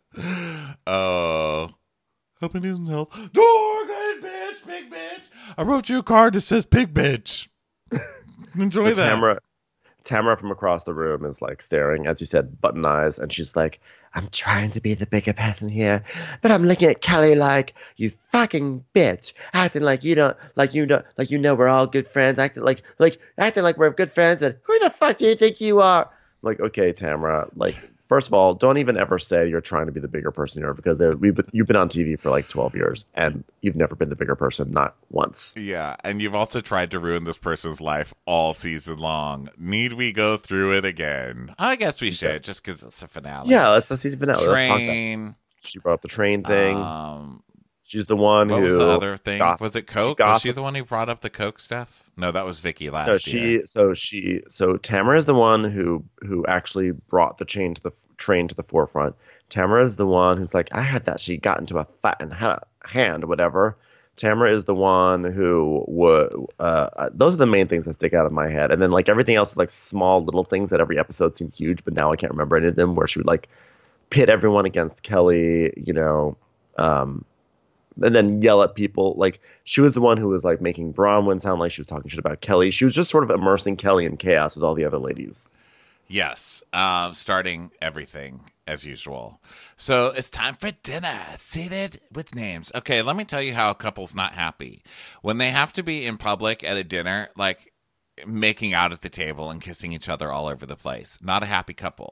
Oh. Happiness and health. Dog, I bitch, big bitch. I wrote you a card that says big bitch. Enjoy So that. Tamara, Tamara from across the room is like staring, as you said, button eyes, and she's like, I'm trying to be the bigger person here, but I'm looking at Kelly like, you fucking bitch, acting like you don't, like you know, like you know we're all good friends, acting like, like acting like we're good friends, and who the fuck do you think you are? like, "Okay, Tamara, like, first of all, don't even ever say you're trying to be the bigger person here, because there- we've been, you've been on T V for like twelve years, and you've never been the bigger person, not once." Yeah, and you've also tried to ruin this person's life all season long. Need we go through it again? I guess we should, just because it's a finale. Yeah, that's the season finale. Let's talk about it. Train. She brought up the train thing. Um, She's the one what who. was the other thing? goth- was it she Coke? Was she gossiped. the one who brought up the Coke stuff? No, that was Vicky last No, she. year. So she. So Tamara is the one who who actually brought the chain to the train to the forefront. Tamara is the one who's like, "I had that she got into a fight and had a hand, or whatever." Tamara is the one who would. Uh, those are the main things that stick out of my head, and then like everything else is like small little things that every episode seemed huge, but now I can't remember any of them. Where she would like pit everyone against Kelly, you know. Um, and then yell at people. Like, she was the one who was like making Bronwyn sound like she was talking shit about Kelly. She was just sort of immersing Kelly in chaos with all the other ladies. Yes, um, starting everything as usual. So it's time for dinner, seated with names. Okay, let me tell you how a couple's not happy. When they have to be in public at a dinner, like making out at the table and kissing each other all over the place. Not a happy couple.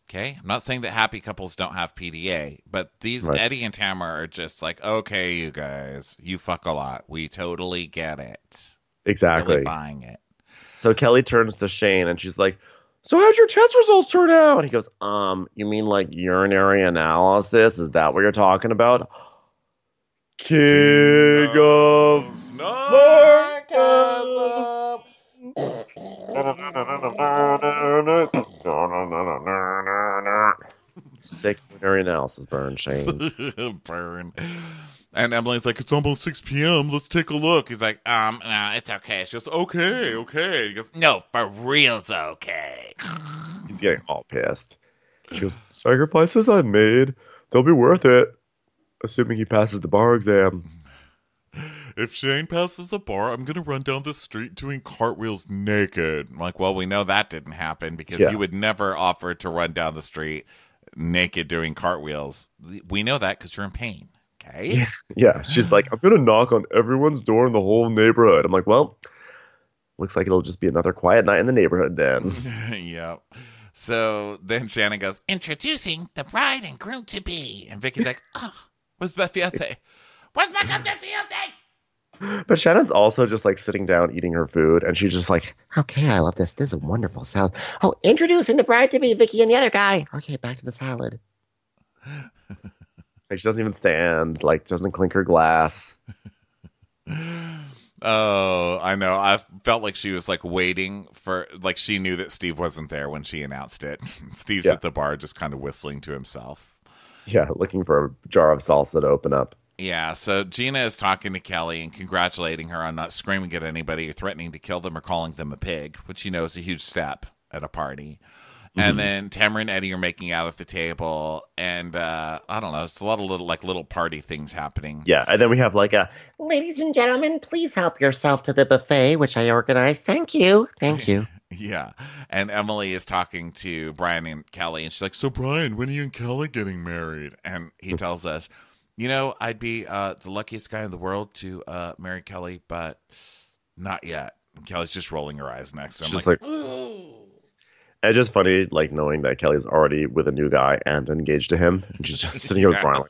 Okay, I'm not saying that happy couples don't have P D A, but these Right. Eddie and Tamara are just like, okay, you guys, you fuck a lot. We totally get it. Exactly. Really buying it. So Kelly turns to Shane and she's like, so how'd your test results turn out? And he goes, um, you mean like urinary analysis? Is that what you're talking about? King of sarcasm. Sick urinary analysis burn, Shane. Burn. And Emily's like, it's almost six p.m. Let's take a look. He's like, um, no, it's okay. She goes, okay, okay. He goes, no, for real's okay. He's getting all pissed. She goes, sacrifices I made, they'll be worth it. Assuming he passes the bar exam. If Shane passes the bar, I'm going to run down the street doing cartwheels naked. I'm like, well, we know that didn't happen because Yeah. you would never offer to run down the street naked doing cartwheels. We know that because you're in pain. Okay. Yeah, yeah. She's like, I'm gonna knock on everyone's door in the whole neighborhood. I'm like, well, looks like it'll just be another quiet night in the neighborhood then. Yep. So then Shannon goes, Introducing the bride and groom to be. and Vicky's like, oh, where's my fiance? Where's my goddamn fiance? But Shannon's also just like sitting down eating her food, and she's just like, Okay, I love this. This is a wonderful salad. Oh, introducing the bride to be Vicky and the other guy. Okay, back to the salad. like she doesn't even stand, like doesn't clink her glass. Oh, I know. I felt like she was like waiting for, like she knew that Steve wasn't there when she announced it. Steve's Yeah. at the bar just kind of whistling to himself. Yeah, looking for a jar of salsa to open up. Yeah, so Gina is talking to Kelly and congratulating her on not screaming at anybody or threatening to kill them or calling them a pig, which you know is a huge step at a party. And then Tamara and Eddie are making out at the table, and uh, I don't know, it's a lot of little like little party things happening. Yeah, and then we have like a Ladies and gentlemen, please help yourself to the buffet, which I organized. Thank you. Thank you. Yeah, and Emily is talking to Brian and Kelly, and she's like, "So Brian, when are you and Kelly getting married?" And he tells us, "You know, I'd be uh, the luckiest guy in the world to uh, marry Kelly, but not yet." And Kelly's just rolling her eyes next to him, just like, like, and it's just funny, like knowing that Kelly's already with a new guy and engaged to him, and she's just sitting here with Brian,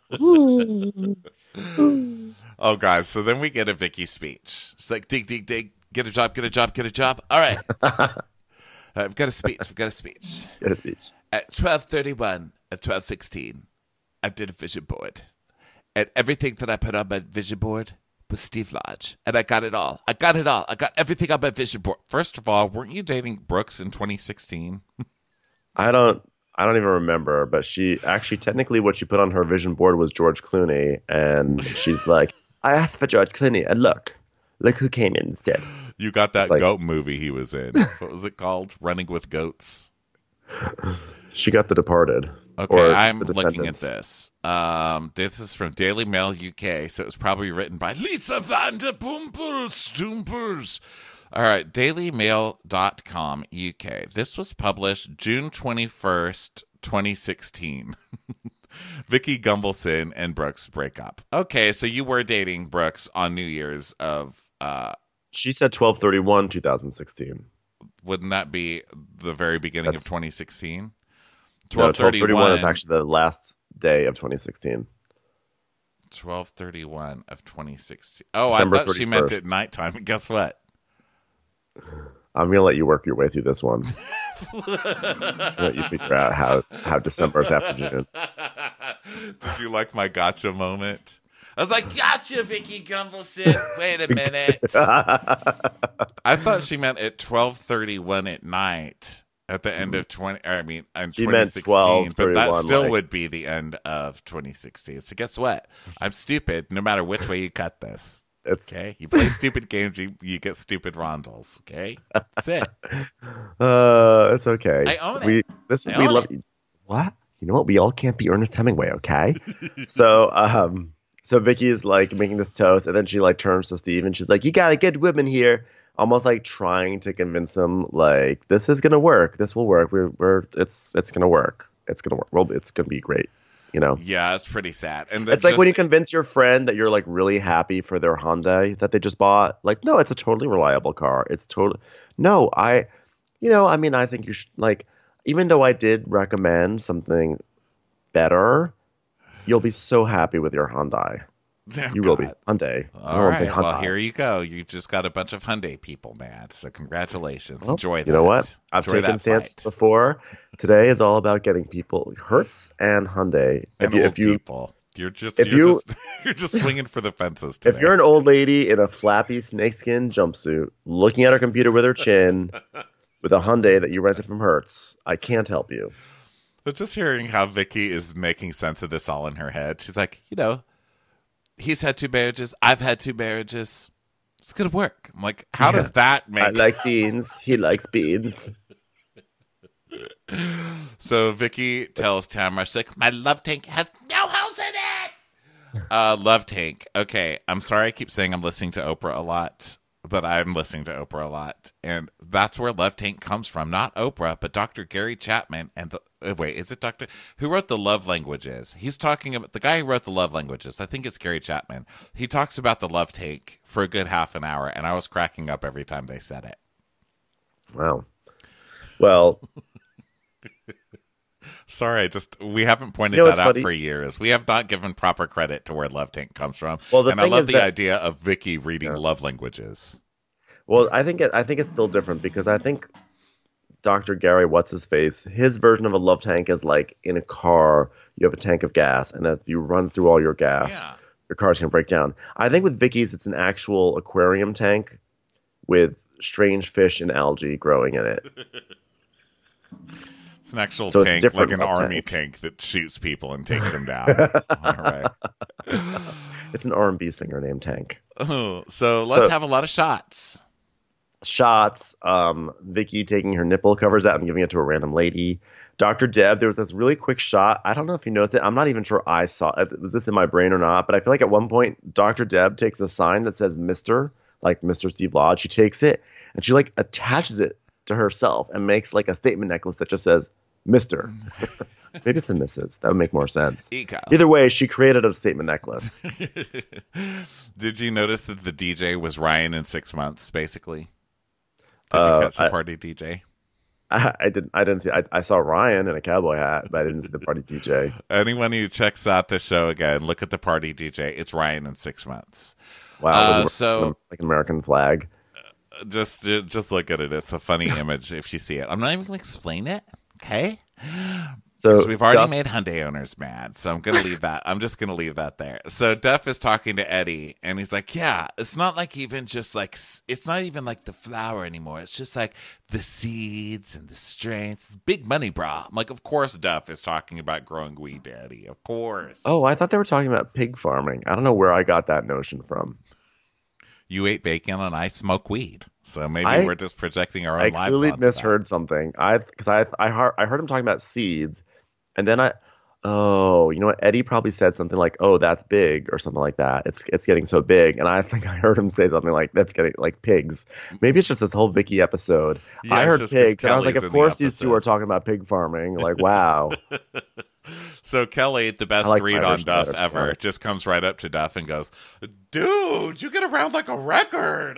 like, "Oh, guys." So then we get a Vicky speech. She's like, "Dig, dig, dig. Get a job. Get a job. Get a job. All right, I've got a speech. I've got a speech." get a speech. At twelve thirty-one of twelve sixteen, I did a vision board. And everything that I put on my vision board was Steve Lodge. And I got it all. I got it all. I got everything on my vision board. First of all, weren't you dating Brooks in twenty sixteen? I don't, I don't even remember, but she actually technically what she put on her vision board was George Clooney, and she's like, I asked for George Clooney, and look, look who came in instead. You got that It's like- goat movie he was in. What was it called? Running with Goats. She got The Departed. Okay, or I'm The looking at Descendants. this. Um, this is from Daily Mail U K, so it was probably written by Lisa van der Pumpel Stoompers. All right, daily mail dot com U K. This was published June twenty-first, twenty sixteen. Vicky Gumbelson and Brooks break up. Okay, so you were dating Brooks on New Year's of, uh, She said twelve thirty-one, twenty sixteen. wouldn't that be the very beginning That's- of twenty sixteen? No, twelve thirty-one is actually the last day of twenty sixteen. twelve thirty-one of twenty sixteen. Oh, December I thought she meant at thirty-first. nighttime. Guess what? I'm gonna let you work your way through this one. Let you figure out how how December is after June. Did you like my gotcha moment? I was like, gotcha, Vicky Gumbelson. Wait a minute. I thought she meant at twelve thirty-one at night at the end of twenty. Or I mean, in She meant twenty sixteen, twelve but that thirty-one, still like- would be the end of twenty sixteen. So guess what? I'm stupid. No matter which way you cut this. It's Okay, you play stupid games, you, you get stupid rondels. Okay, that's it. uh, it's okay. I own it. We this I we own love it. what you know what we all can't be Ernest Hemingway, okay? so um, so Vicky is like making this toast, and then she like turns to Steve, and she's like, "You got a good woman here." Almost like trying to convince him, like this is gonna work. This will work. We're we're it's it's gonna work. It's gonna work. Well, it's gonna be great. You know. Yeah, it's pretty sad. And It's like when you convince your friend that you're like really happy for their Hyundai that they just bought. Like, no, it's a totally reliable car. It's totally no. I, you know, I mean, I think you should like. even though I did recommend something better, you'll be so happy with your Hyundai. Oh, You will be. God. Hyundai. I All don't wanna say right. Well, Hyundai. here you go. You've just got a bunch of Hyundai people mad. So congratulations. Well, Enjoy that. You know what? I've Enjoy taken that stance fight. before. Today is all about getting people Hertz and Hyundai. And If you, old if you people. You're just if you're you- just you're just swinging for the fences today. if you're an old lady in a flappy snakeskin jumpsuit, looking at her computer with her chin, with a Hyundai that you rented from Hertz, I can't help you. But just hearing how Vicky is making sense of this all in her head, she's like, you know, he's had two marriages. I've had two marriages. It's gonna work. I'm like, how Yeah. does that make? I like beans. He likes beans. So Vicky tells Tamara, she's like, my love tank has no holes in it. Uh, love tank. Okay, I'm sorry I keep saying I'm listening to Oprah a lot, but I'm listening to Oprah a lot, and that's where love tank comes from. Not Oprah, but Doctor Gary Chapman. And the uh, wait, is it Doctor who wrote the Love Languages? He's talking about the guy who wrote the Love Languages. I think it's Gary Chapman. He talks about the love tank for a good half an hour, and I was cracking up every time they said it. Wow. Well, Sorry, I just we haven't pointed You know that what's out funny? for years. We have not given proper credit to where Love Tank comes from. Well, the and I thing love is the that- idea of Vicky reading love languages. well, I think it, I think it's still different because I think Doctor Gary, what's his face, his version of a love tank is like in a car, you have a tank of gas, and if you run through all your gas, Yeah. your car's gonna break down. I think with Vicky's, it's an actual aquarium tank with strange fish and algae growing in it. It's an actual So it's a tank, different like an love army tank. tank. that shoots people and takes them down. All right. It's an R and B singer named Tank. Oh, so let's So- have a lot of shots. Shots, um, Vicky taking her nipple covers out and giving it to a random lady. Doctor Deb, there was this really quick shot. I don't know if you noticed it. I'm not even sure I saw it. Was this in my brain or not? But I feel like at one point, Doctor Deb takes a sign that says Mister, like Mister Steve Lodge. She takes it and she like attaches it to herself and makes like a statement necklace that just says Mister Maybe it's a Missus That would make more sense. Eco. Either way, she created a statement necklace. Did you notice that the D J was Ryan in six months, basically? Did Uh, you catch the I- party D J? I, I didn't. I didn't see. I, I saw Ryan in a cowboy hat, but I didn't see the party D J. Anyone who checks out the show again, look at the party D J. It's Ryan in six months. Wow. Uh, with so like an American flag. just just look at it. It's a funny image if you see it. I'm not even going to explain it. Okay. So Because we've already Duff- made Hyundai owners mad, so I'm gonna leave that. I'm just gonna leave that there. So Duff is talking to Eddie, and he's like, "Yeah, it's not like even just like s- it's not even like the flower anymore. It's just like the seeds and the strengths. It's big money, brah." I'm like, "Of course, Duff is talking about growing weed, Daddy. Of course." Oh, I thought they were talking about pig farming. I don't know where I got that notion from. You ate bacon and I smoke weed, so maybe I- we're just projecting our own I lives. clearly onto that. misheard something. I because I I heard I heard him talking about seeds, and then I oh you know what Eddie probably said something like, "Oh, that's big" or something like that. It's it's getting so big, and I think I heard him say something like, "That's getting like pigs." Maybe it's just this whole Vicky episode. Yeah, I it's heard just 'cause pigs, and I was like, Kelly's "Of in the course these two episode. are talking about pig farming." Like, wow. So Kelly, the best I like read my on version Duff better, to be ever, honest. just comes right up to Duff and goes, "Dude, you get around like a record."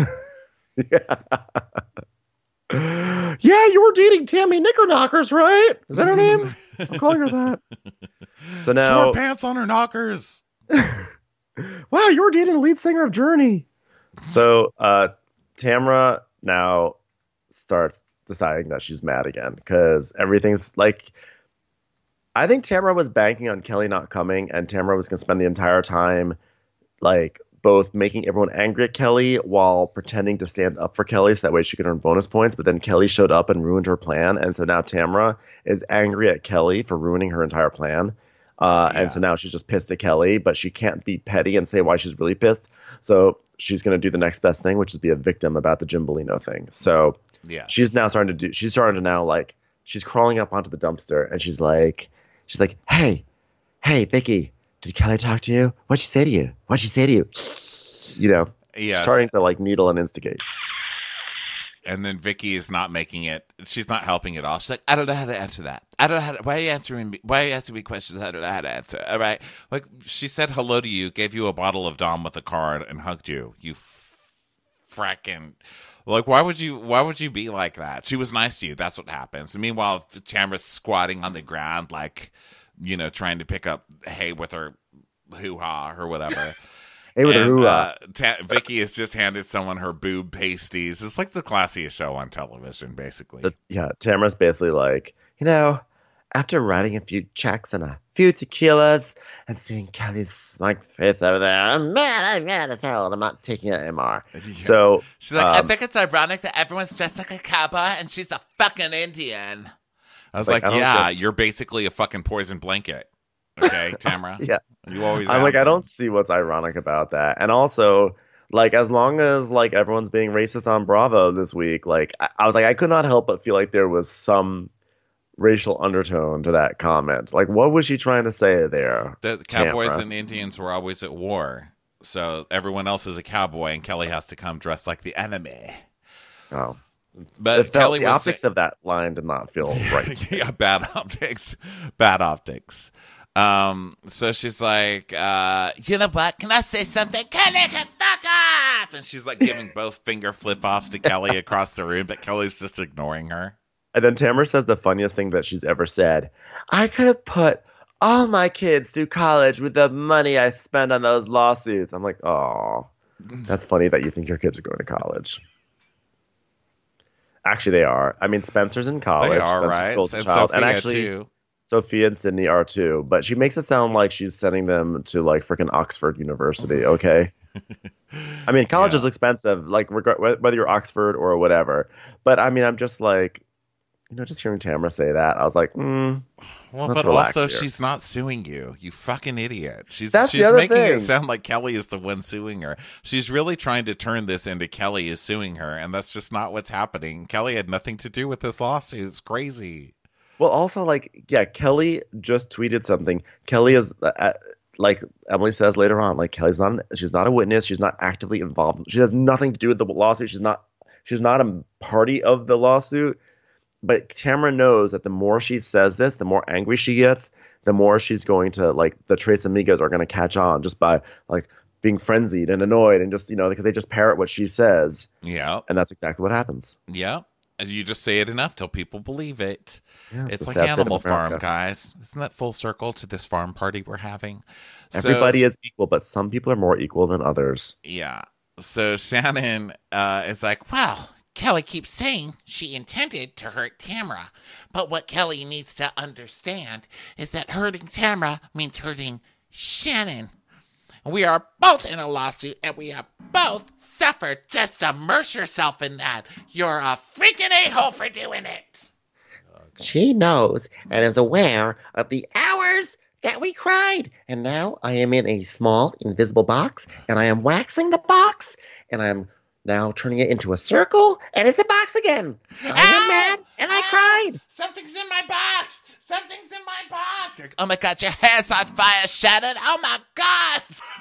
Yeah, you were dating Tammy Knickerknockers, right? Is that her name? I'm calling her that. So She now, wore pants on her knockers. wow, you were dating the lead singer of Journey. So uh, Tamara now starts deciding that she's mad again because everything's like. I think Tamara was banking on Kelly not coming, and Tamara was going to spend the entire time like both making everyone angry at Kelly while pretending to stand up for Kelly so that way she could earn bonus points. But then Kelly showed up and ruined her plan. And so now Tamara is angry at Kelly for ruining her entire plan. Uh, Yeah. And so now she's just pissed at Kelly, but she can't be petty and say why she's really pissed. So she's going to do the next best thing, which is be a victim about the Jim Bellino thing. So Yeah. she's now starting to do, she's starting to now like, she's crawling up onto the dumpster and she's like, she's like, hey, hey, Vicky, did Kelly talk to you? What'd she say to you? What'd she say to you? You know, Yes. starting to like needle and instigate. And then Vicky is not making it. She's not helping at all. She's like, "I don't know how to answer that. I don't know how to, why are you answering me? Why are you asking me questions? I don't know how to answer." All right. Like she said hello to you, gave you a bottle of Dom with a card, and hugged you. You f- frickin'. Like, why would you? Why would you be like that? She was nice to you. That's what happens. And meanwhile, Tamara's squatting on the ground, like, you know, trying to pick up hay with her hoo-ha or whatever. Hey, with and, a hoo-ha. uh, Ta- Vicky has just handed someone her boob pasties. It's like the classiest show on television, basically. The- yeah, Tamara's basically like, you know, after writing a few checks and a few tequilas and seeing Kelly's smug face over there, I'm mad, I'm mad as hell, and I'm not taking it anymore. So She's like, I um, think it's ironic that everyone's dressed like a cowboy and she's a fucking Indian. I was like, like, I don't yeah, get- you're basically a fucking poison blanket. Okay, Tamara? yeah, You always I'm have like, I been. don't see what's ironic about that. And also, like, as long as like everyone's being racist on Bravo this week, like, I, I was like, I could not help but feel like there was some racial undertone to that comment. Like, what was she trying to say there? The cowboys Tamara? and Indians were always at war. So everyone else is a cowboy, and Kelly has to come dressed like the enemy. Oh. But It felt- Kelly the was optics of that line did not feel right. yeah, bad optics. Bad optics. Um, so she's like, uh, You know what? Can I say something? Kelly can fuck off! and she's like giving both finger flip offs to Kelly across the room, but Kelly's just ignoring her. And then Tamara says the funniest thing that she's ever said. I could have put all my kids through college with the money I spent on those lawsuits. I'm like, oh, that's funny that you think your kids are going to college. Actually, they are. I mean, Spencer's in college. They are, Spencer's right? Golden And Child. Sophia, and actually, too. Sophia and Sydney are too. But she makes it sound like she's sending them to like freaking Oxford University. Okay. I mean, college Yeah. is expensive, like reg- whether you're Oxford or whatever. But I mean, I'm just like, you know, just hearing Tamara say that, I was like, mm, Well, let's but relax also here. she's not suing you. You fucking idiot. She's That's the she's other making thing. it sound like Kelly is the one suing her. She's really trying to turn this into Kelly is suing her, and that's just not what's happening. Kelly had nothing to do with this lawsuit. It's crazy. Well, also, like, yeah, Kelly just tweeted something. Kelly is, uh, uh, like Emily says later on, like Kelly's not, she's not a witness. She's not actively involved. She has nothing to do with the lawsuit. She's not, she's not a party of the lawsuit. But Tamara knows that the more she says this, the more angry she gets, the more she's going to, like, the Tres Amigos are going to catch on just by, like, being frenzied and annoyed and just, you know, because they just parrot what she says. Yeah. And that's exactly what happens. Yeah. And you just say it enough till people believe it. Yeah, it's the like sad state of Animal Farm, America. guys. Isn't that full circle to this farm party we're having? So- Everybody is equal, but some people are more equal than others. Yeah. So Shannon uh, is like, Well, Kelly keeps saying she intended to hurt Tamara. But what Kelly needs to understand is that hurting Tamara means hurting Shannon. We are both in a lawsuit, and we have both suffered. Just immerse yourself in that. You're a freaking a-hole for doing it. She knows and is aware of the hours that we cried. And now I am in a small, invisible box, and I am waxing the box, and I'm now turning it into a circle, and it's a box again. I am mad, and I cried. Something's in my box. Something's in my box. Oh my God, your hair's on fire, Shannon. Oh my God.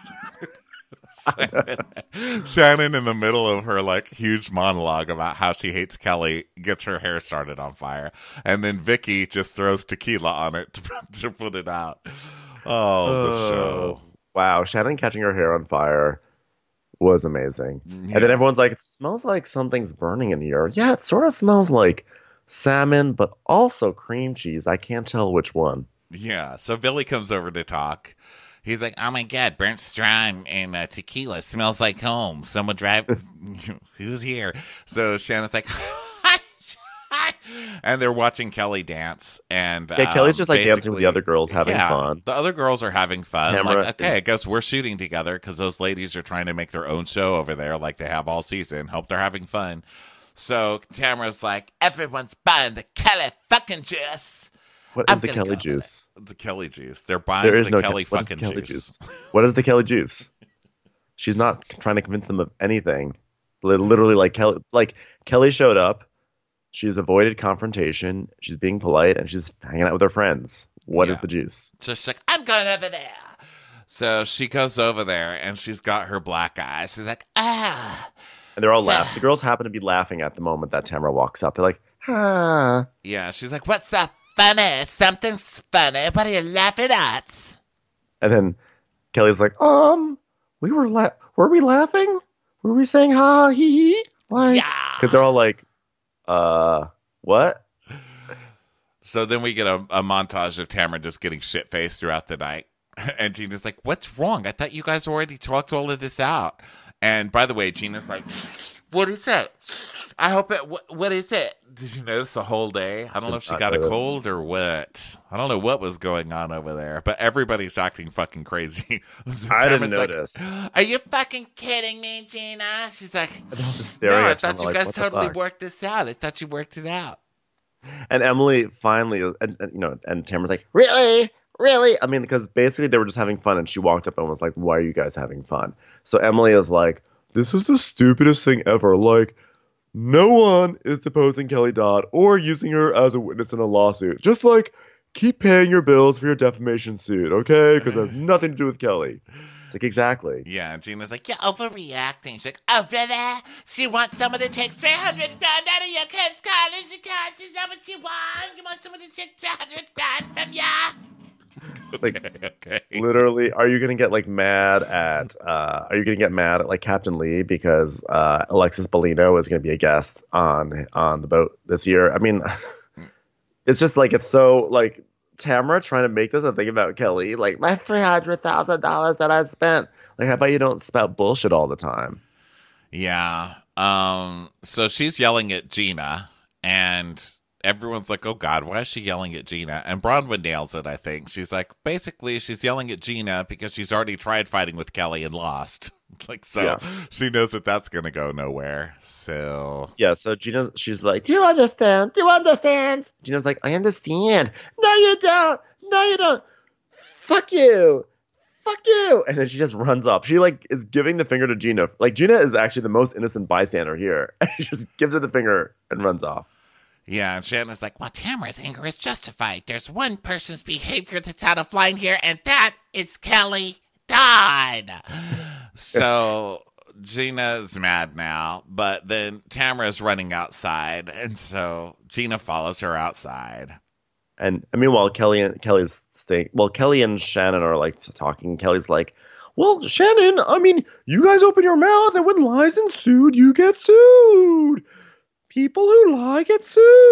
Shannon, Shannon, in the middle of her like huge monologue about how she hates Kelly, gets her hair started on fire, and then Vicky just throws tequila on it to, to put it out. Oh, the show! Wow, Shannon catching her hair on fire was amazing. Yeah. And then everyone's like, it smells like something's burning in here. Yeah, it sort of smells like salmon, but also cream cheese. I can't tell which one. Yeah. So Billy comes over to talk. He's like, "Oh my God, burnt strime and uh, tequila smells like home. Someone drive. Who's here?" So Shannon's like, and they're watching Kelly dance, and Yeah, Kelly's um, just like dancing with basically- the other girls, having yeah, fun. The other girls are having fun. Tamara Like, okay, I is- guess we're shooting together because those ladies are trying to make their own show over there, like they have all season. Hope they're having fun. So Tamara's like, Everyone's buying the Kelly fucking juice. What is I'm the gonna Kelly go juice? the Kelly juice. They're buying There is the no Kelly Ke- what is fucking the Kelly juice. juice. What is the Kelly juice? She's not trying to convince them of anything. Li- Literally, like Kelly, like Kelly showed up. She's avoided confrontation. She's being polite, and she's hanging out with her friends. What is Yeah. the juice? So she's like, I'm going over there. so she goes over there and she's got her black eyes. She's like, Ah. And they're all So- laughing. The girls happen to be laughing at the moment that Tamara walks up. They're like, "Ah." yeah. She's like, What's so funny? Something's funny. What are you laughing at? And then Kelly's like, um, we were la- were we laughing? were we saying ha hee hee? Like, Yeah. because they're all like, uh, what? So then we get a, a montage of Tamara just getting shit faced throughout the night. And Gina's like, what's wrong? I thought you guys already talked all of this out. And by the way, Gina's like, what is it? I hope it, what, what is it? Did you notice the whole day? I don't know if she got a cold or what. I don't know what was going on over there, but everybody's acting fucking crazy. So I didn't Tamara's like, notice. Are you fucking kidding me, Gina? She's like, They're all just staring no, I at thought Tamara you like, guys what the totally fuck? worked this out. I thought you worked it out. And Emily finally, and, and, you know, and Tamara's like, really? Really? I mean, because basically they were just having fun, and she walked up and was like, why are you guys having fun? So Emily is like, this is the stupidest thing ever. Like, no one is deposing Kelly Dodd or using her as a witness in a lawsuit. Just like, keep paying your bills for your defamation suit, okay? Because it has nothing to do with Kelly. It's like, exactly. yeah, and Gina's like, You're overreacting. She's like, oh, really? She wants someone to take three hundred grand out of your kid's college account? Is that what you want? You want someone to take three hundred grand from you? Like, okay. literally, are you gonna get like mad at? Uh, are you gonna get mad at like Captain Lee because uh, Alexis Bellino is gonna be a guest on on the boat this year? I mean, it's just like it's so like Tamara trying to make this a thing about Kelly. Like my three hundred thousand dollars that I spent. Like, how about you don't spout bullshit all the time? Yeah. Um. So she's yelling at Gina, and everyone's like, oh, God, why is she yelling at Gina? And Bronwyn nails it, I think. She's like, basically, she's yelling at Gina because she's already tried fighting with Kelly and lost. Like, so Yeah. she knows that that's going to go nowhere. So, Yeah. So Gina's she's like, do you understand? Do you understand? Gina's like, I understand. No, you don't. No, you don't. Fuck you. Fuck you. And then she just runs off. She like is giving the finger to Gina. Like Gina is actually the most innocent bystander here. And she just gives her the finger and runs off. yeah, and Shannon's like, Well, Tamara's anger is justified. There's one person's behavior that's out of line here, and that is Kelly Dodd. so Gina's mad now, but then Tamara's running outside, and so Gina follows her outside. And meanwhile, Kelly and Kelly's staying. Well, Kelly and Shannon are like talking. Kelly's like, well, Shannon, I mean, you guys open your mouth, and when lies ensued, you get sued. People who lie get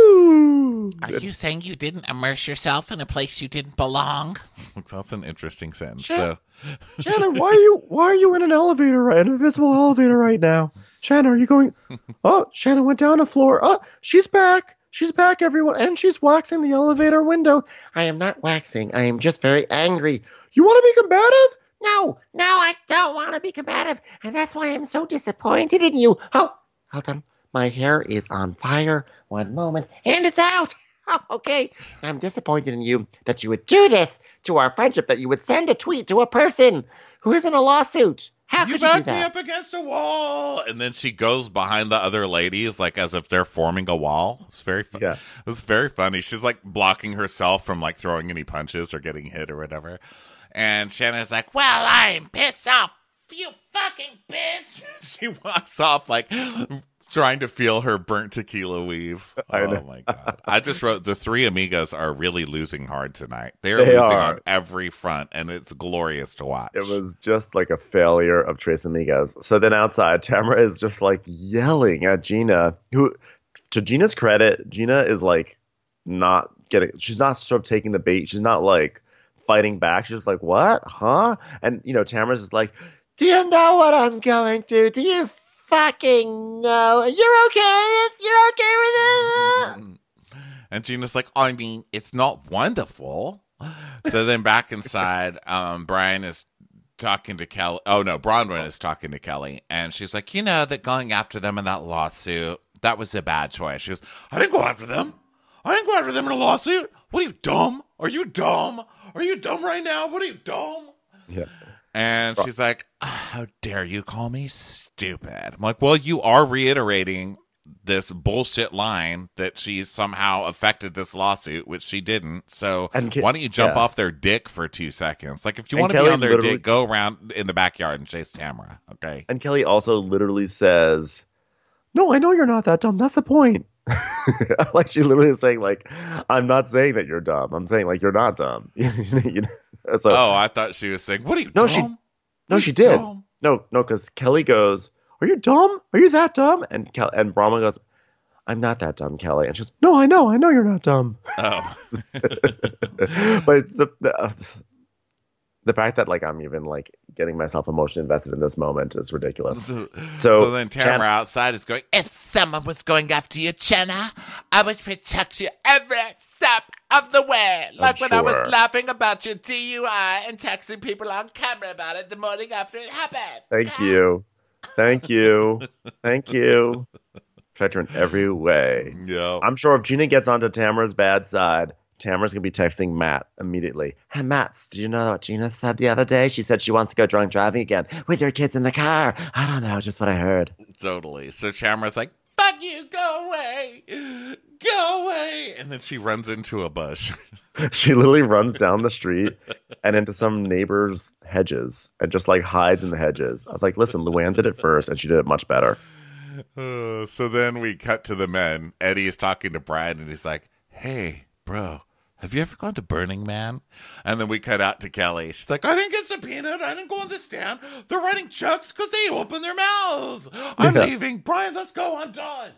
sued. Are you saying you didn't immerse yourself in a place you didn't belong? That's an interesting sentence. Shan- So, Shannon, why are you why are you in an elevator, right, an invisible elevator right now? Shannon, are you going? Oh, Shannon went down a floor. Oh, she's back. She's back, everyone, and she's waxing the elevator window. I am not waxing. I am just very angry. You want to be combative? No, no, I don't want to be combative, and that's why I'm so disappointed in you. Oh, hold on. My hair is on fire. One moment, and it's out. Oh, okay. I'm disappointed in you that you would do this to our friendship, that you would send a tweet to a person who is in a lawsuit. How you could you do backed me that? up against a wall, and then she goes behind the other ladies, like as if they're forming a wall. It's very, fu- Yeah. it's very funny. She's like blocking herself from like throwing any punches or getting hit or whatever. And Shannon's like, Well, I'm pissed off. You fucking bitch. she walks off like trying to feel her burnt tequila weave. I Oh know. my God. I just wrote, the three amigos are really losing hard tonight. They're They losing are. on every front, and it's glorious to watch. It was just like a failure of Tres Amigos. So then outside, Tamara is just like yelling at Gina, who, to Gina's credit, Gina is like not getting, she's not sort of taking the bait. She's not like fighting back. She's just like, what? Huh? And, you know, Tamara's just like, Do you know what I'm going through? Do you fucking know? You're okay with it? You're okay with it? And Gina's like, I mean, it's not wonderful. So then back inside, um, Brian is talking to Kelly. Oh, no, Bronwyn is talking to Kelly. And she's like, you know, that going after them in that lawsuit, that was a bad choice. She goes, I didn't go after them. I didn't go after them in a lawsuit. What are you, dumb? Are you dumb? Are you dumb right now? What are you, dumb? yeah. And she's like, how dare you call me stupid? I'm like, well, you are reiterating this bullshit line that she somehow affected this lawsuit, which she didn't. So And Ke- why don't you jump yeah. off their dick for two seconds? Like, if you And want to be Kelly on their literally- dick, go around in the backyard and chase Tamara. Okay. And Kelly also literally says, no, I know you're not that dumb. That's the point. Like, she literally is saying, like, I'm not saying that you're dumb. I'm saying, like, you're not dumb. You know? So, Oh, I thought she was saying, what are you, No, dumb? she- What no, are she you, did. dumb? No, no, because Kelly goes, are you dumb? Are you that dumb? And Kel- and Brahma goes, I'm not that dumb, Kelly. And she goes, no, I know. I know you're not dumb. Oh. But the, the, uh, the fact that like I'm even like getting myself emotionally invested in this moment is ridiculous. So, So, so then Tamara Chan- outside is going, If someone was going after you, Jenna, I would protect you every step of the way. Like when I sure. was laughing about your D U I and texting people on camera about it the morning after it happened. Thank you. Thank you. Thank you. Protect her in every way. yeah. I'm sure if Gina gets onto Tamara's bad side, Tamara's going to be texting Matt immediately. Hey, Matt, did you know what Gina said the other day? She said she wants to go drunk driving again with your kids in the car. I don't know, just what I heard. Totally. So Tamara's like, fuck you, go away. Go away. And then she runs into a bush. She literally runs down the street and into some neighbor's hedges and just like hides in the hedges. I was like, listen, Luann did it first and she did it much better. Uh, so then we cut to the men. Eddie is talking to Brian and he's like, hey, bro, have you ever gone to Burning Man? And then we cut out to Kelly. She's like, I didn't get subpoenaed. I didn't go on the stand. They're writing checks because they open their mouths. I'm Yeah. leaving. Brian, let's go. I'm done.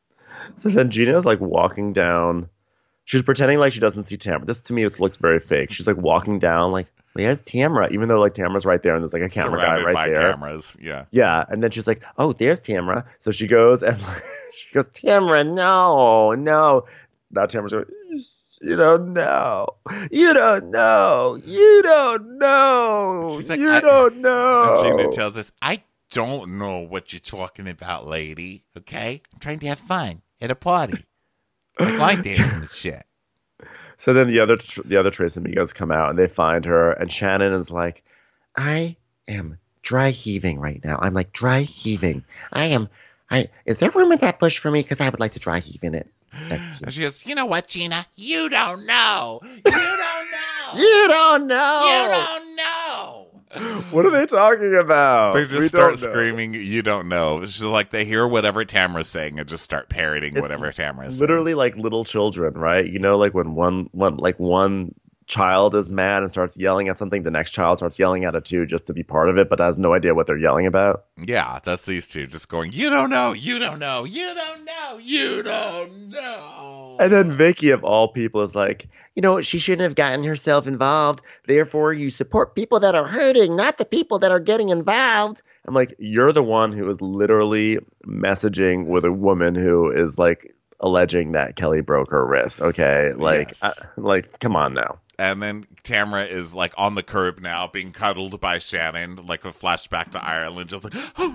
So then Gina's like walking down. She's pretending like she doesn't see Tamara. This to me it looks very fake. She's like walking down like, where's Tamara? Even though like Tamara's right there and there's like a camera Surrounded guy right by there. cameras. Yeah. Yeah, and then she's like, "Oh, there's Tamara." So she goes and she goes, "Tamara, no, no." Now Tamara's going, "You don't know. You don't know. You don't know. She's like, you I- don't know." And Gina tells us, I don't know what you're talking about, lady. Okay? I'm trying to have fun at a party. Like line dancing and shit. So then the other tr- the other Trace amigos come out and they find her, and Shannon is like, I am dry heaving right now. I'm like dry heaving. I am. I is there room in that bush for me? Because I would like to dry heave in it. Next to And you. she goes, You know what, Gina? You don't know. You don't know. You don't know. You don't know. "What are they talking about?" they We just start don't know. screaming, you don't know. It's just like they hear whatever Tamara's saying and just start parroting It's whatever Tamara's Literally like little children, right? You know, like when one one like one child is mad and starts yelling at something, the next child starts yelling at it too, just to be part of it, but has no idea what they're yelling about. saying. Yeah, that's these two just going, you don't know, you don't know, you don't know, you don't know. And then Vicky, of all people, is like, You know, she shouldn't have gotten herself involved. Therefore, you support people that are hurting, not the people that are getting involved. I'm like, you're the one who is literally messaging with a woman who is like alleging that Kelly broke her wrist. Okay, like, Yes. uh, like, come on now. And then Tamara is like on the curb now, being cuddled by Shannon, like a flashback to Ireland, just like,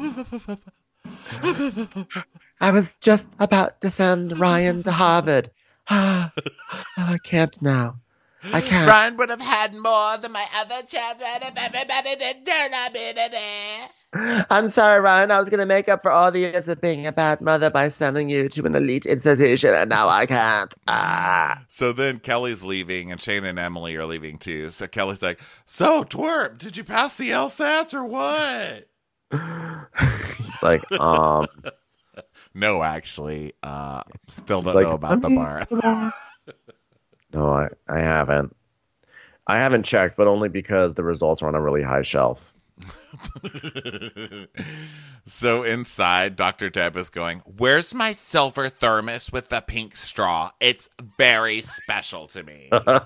I was just about to send Ryan to Harvard. Ah, I can't now. I can't. Ryan would have had more than my other children if everybody did turn up in there. I'm sorry, Ryan. I was going to make up for all the years of being a bad mother by sending you to an elite institution, and now I can't. Ah. So then Kelly's leaving, and Shane and Emily are leaving too. So Kelly's like, so, twerp, did you pass the LSATs or what? He's like, um, No, actually, uh, still He's don't like, know about the bar. no, I, I haven't. I haven't checked, but only because the results are on a really high shelf. So inside, Doctor Deb is going, where's my silver thermos with the pink straw? It's very special to me.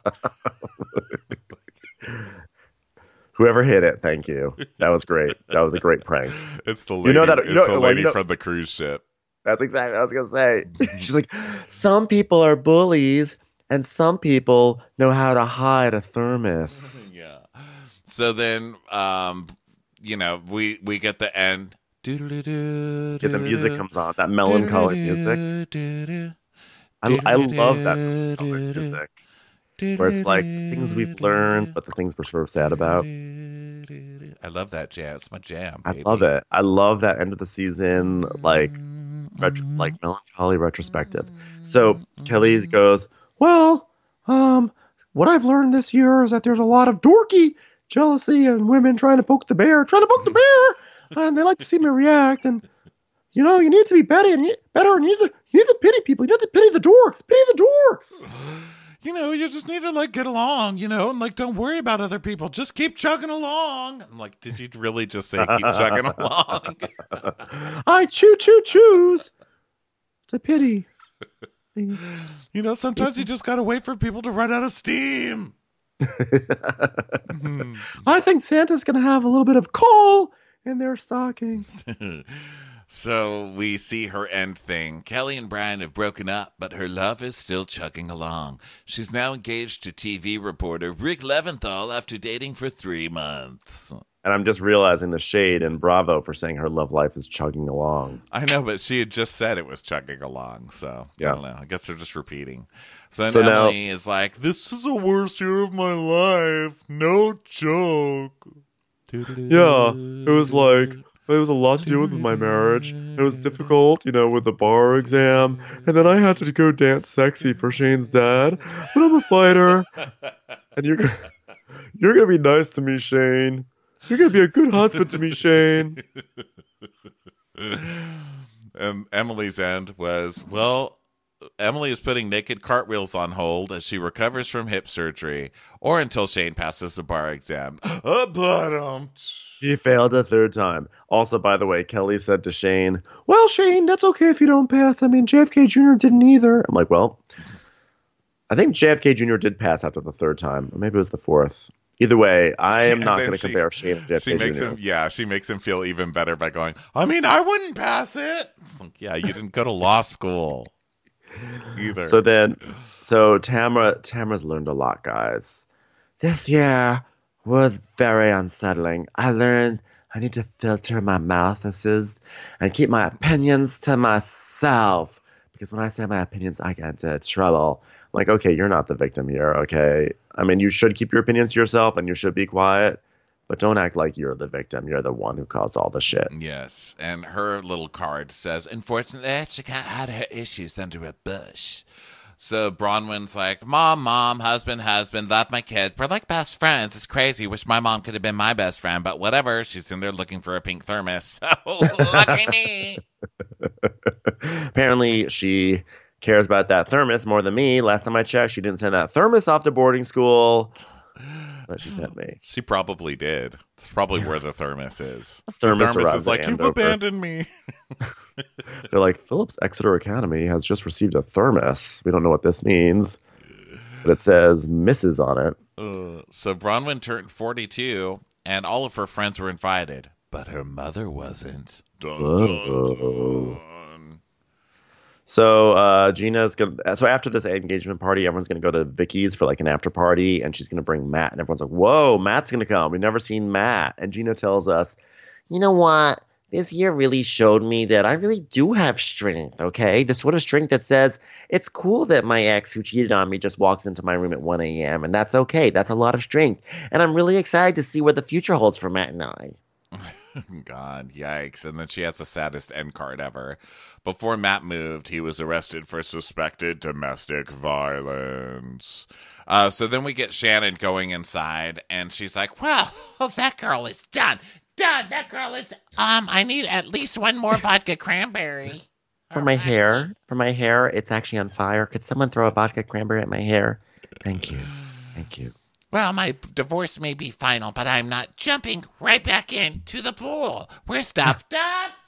Whoever hit it, thank you. That was great. That was a great prank. It's the You lady, know that- it's you know- the well, lady you know- from the cruise ship. That's exactly what I was gonna say. She's like, some people are bullies, and some people know how to hide a thermos. Yeah. So then, um, you know, we we get the end. Yeah, the music comes on, that melancholy music. I, I love that melancholy music, where it's like things we've learned, but the things we're sort of sad about. I love that jam. It's my jam. I Baby. love it. I love that end of the season, like retro, like melancholy retrospective. So Kelly goes, well, um, what I've learned this year is that there's a lot of dorky jealousy and women trying to poke the bear, trying to poke the bear, and they like to see me react. And you know, you need to be better and you, better, and you need to you need to pity people. You need to pity the dorks. Pity the dorks. you know, you just need to like get along, you know, and like don't worry about other people. Just keep chugging along. I'm like, did you really just say keep chugging along? I choo choo choose. It's a pity. Please. You know, sometimes you just gotta wait for people to run out of steam. Mm-hmm. I think Santa's gonna have a little bit of coal in their stockings. So we see her end thing. Kelly and Brian have broken up, but her love is still chugging along. She's now engaged to T V reporter Rick Leventhal after dating for three months. And I'm just realizing the shade in Bravo for saying her love life is chugging along. I know, but she had just said it was chugging along, so yeah. I don't know. I guess they're just repeating. So, then so Emily now, is like, this is the worst year of my life. No joke. Yeah, it was like, it was a lot to do with my marriage. It was difficult, you know, with the bar exam. And then I had to go dance sexy for Shane's dad. But I'm a fighter. And you're, you're going to be nice to me, Shane. You're going to be a good husband to me, Shane. And Emily's end was, well, Emily is putting naked cartwheels on hold as she recovers from hip surgery or until Shane passes the bar exam. Uh, but, um... He failed a third time. Also, by the way, Kelly said to Shane, well, Shane, that's okay if you don't pass. I mean, J F K Junior didn't either. I'm like, well, I think J F K Junior did pass after the third time. Or maybe it was the fourth. Either way, I am not going to compare Shane and J F K she makes Junior him, yeah, she makes him feel even better by going, I mean, I wouldn't pass it. It's like, yeah, you didn't go to law school either. So then, so Tamara, Tamara's learned a lot, guys. This year was very unsettling. I learned I need to filter my mouthnesses and keep my opinions to myself. Because when I say my opinions, I get into trouble. I'm like, okay, you're not the victim here, okay? I mean, you should keep your opinions to yourself and you should be quiet, but don't act like you're the victim. You're the one who caused all the shit. Yes, and her little card says, unfortunately, she can't hide her issues under a bush. So Bronwyn's like, Mom, Mom, husband, husband, love my kids. We're like best friends. It's crazy. Wish my mom could have been my best friend, but whatever. She's in there looking for a pink thermos. So lucky me. Apparently, she cares about that thermos more than me. Last time I checked, she didn't send that thermos off to boarding school, but she sent me. She probably did. It's probably where the thermos is. The thermos, the thermos arrives is like, at you've Andover. abandoned me. They're like, Phillips Exeter Academy has just received a thermos. We don't know what this means, but it says Missus on it. Uh, so Bronwyn turned forty-two, and all of her friends were invited, but her mother wasn't. Dun, dun, dun. So uh, Gina's gonna. So after this engagement party, everyone's gonna go to Vicky's for like an after party, and she's gonna bring Matt, and everyone's like, "Whoa, Matt's gonna come! We've never seen Matt." And Gina tells us, You know what? This year really showed me that I really do have strength, okay? The sort of strength that says, it's cool that my ex who cheated on me just walks into my room at one a.m., and that's okay. That's a lot of strength. And I'm really excited to see what the future holds for Matt and I. God, yikes. And then she has the saddest end card ever. Before Matt moved, he was arrested for suspected domestic violence. Uh, so then we get Shannon going inside, and she's like, Well, oh, that girl is done. Done. That girl is... Um, I need at least one more vodka cranberry. For my hair, for my hair, it's actually on fire. Could someone throw a vodka cranberry at my hair? Thank you. Thank you. Well, my divorce may be final, but I'm not jumping right back into the pool. Where's Duff? Duff?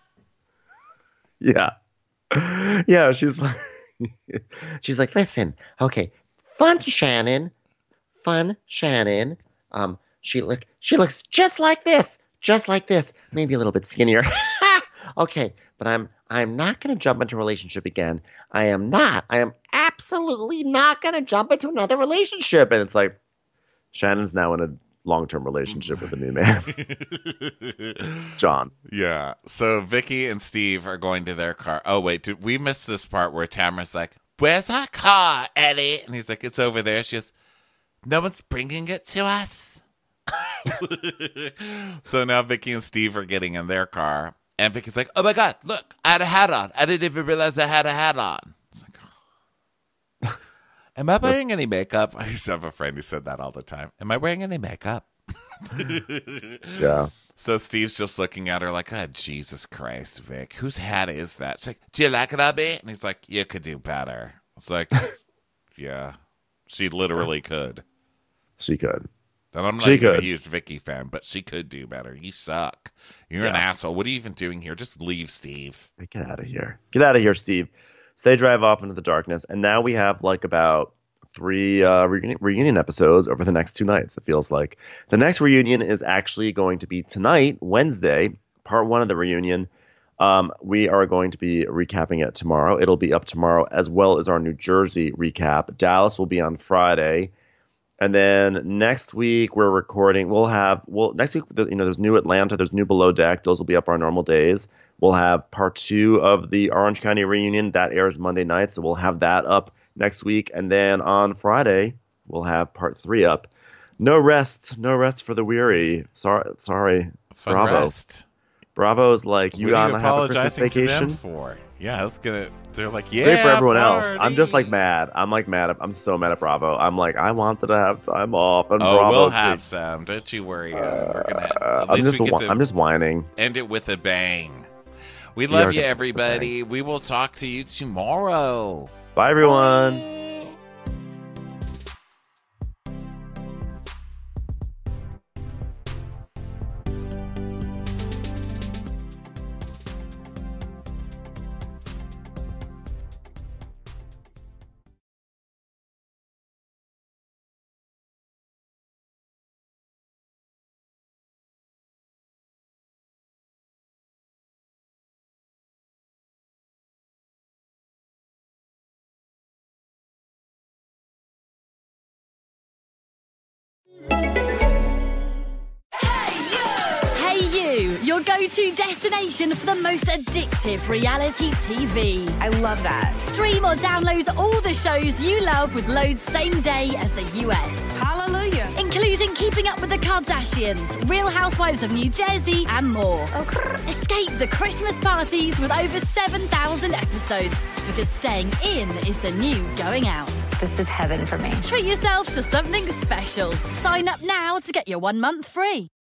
yeah, yeah. She's like, she's like, listen, okay, fun Shannon, fun Shannon. Um, she look, she looks just like this, just like this, maybe a little bit skinnier. Okay, but I'm, I'm not gonna jump into a relationship again. I am not. I am absolutely not gonna jump into another relationship. and it's like, Shannon's now in a long-term relationship with a new man, John. Yeah. So Vicky and Steve are going to their car. Oh, wait. Did we miss this part where Tamara's like, where's our car, Eddie? And he's like, it's over there. She goes, no one's bringing it to us. So now Vicky and Steve are getting in their car. And Vicky's like, oh, my God, look, I had a hat on. I didn't even realize I had a hat on. It's like, oh. Am I wearing any makeup? I used to have a friend who said that all the time. Am I wearing any makeup? Yeah. So Steve's just looking at her like, oh, Jesus Christ, Vic. Whose hat is that? She's like, do you like it, Abby? And he's like, you could do better. It's like, yeah. She literally could. She could. And I'm not She even could. a huge Vicky fan, but she could do better. You suck. You're Yeah. an asshole. What are you even doing here? Just leave, Steve. Get out of here. Get out of here, Steve. Stay drive off into the darkness. And now we have like about three uh, reunion, reunion episodes over the next two nights, it feels like. The next reunion is actually going to be tonight, Wednesday, part one of the reunion. Um, we are going to be recapping it tomorrow. It'll be up tomorrow, as well as our New Jersey recap. Dallas will be on Friday. And then next week we're recording. We'll have well next week. You know, there's new Atlanta. There's new Below Deck. Those will be up our normal days. We'll have part two of the Orange County reunion that airs Monday night. So we'll have that up next week. And then on Friday we'll have part three up. No rest, no rest for the weary. Sorry, sorry. Fun Bravo. rest. Bravo's like, you What are gotta have a Christmas apologizing to them vacation. for? Yeah, it's gonna. They're like, yeah, Great for everyone else. I'm just like party. mad. I'm like mad. I'm so mad at Bravo. I'm like, I wanted to have time off. And Oh, Bravo, we'll have some. Don't you worry. Uh, we're gonna. Uh, At I'm least just, we get whi- to I'm just whining. end it with a bang. We We love are you, gonna- everybody. We will talk to you tomorrow. Bye, everyone. Hey You, your go-to destination for the most addictive reality T V. I love that. Stream or download all the shows you love with loads same day as the U S. Hallelujah. Including Keeping Up with the Kardashians, Real Housewives of New Jersey, and more. Escape the Christmas parties with over seven thousand episodes, because staying in is the new going out. This is heaven for me. Treat yourself to something special. Sign up now to get your one month free.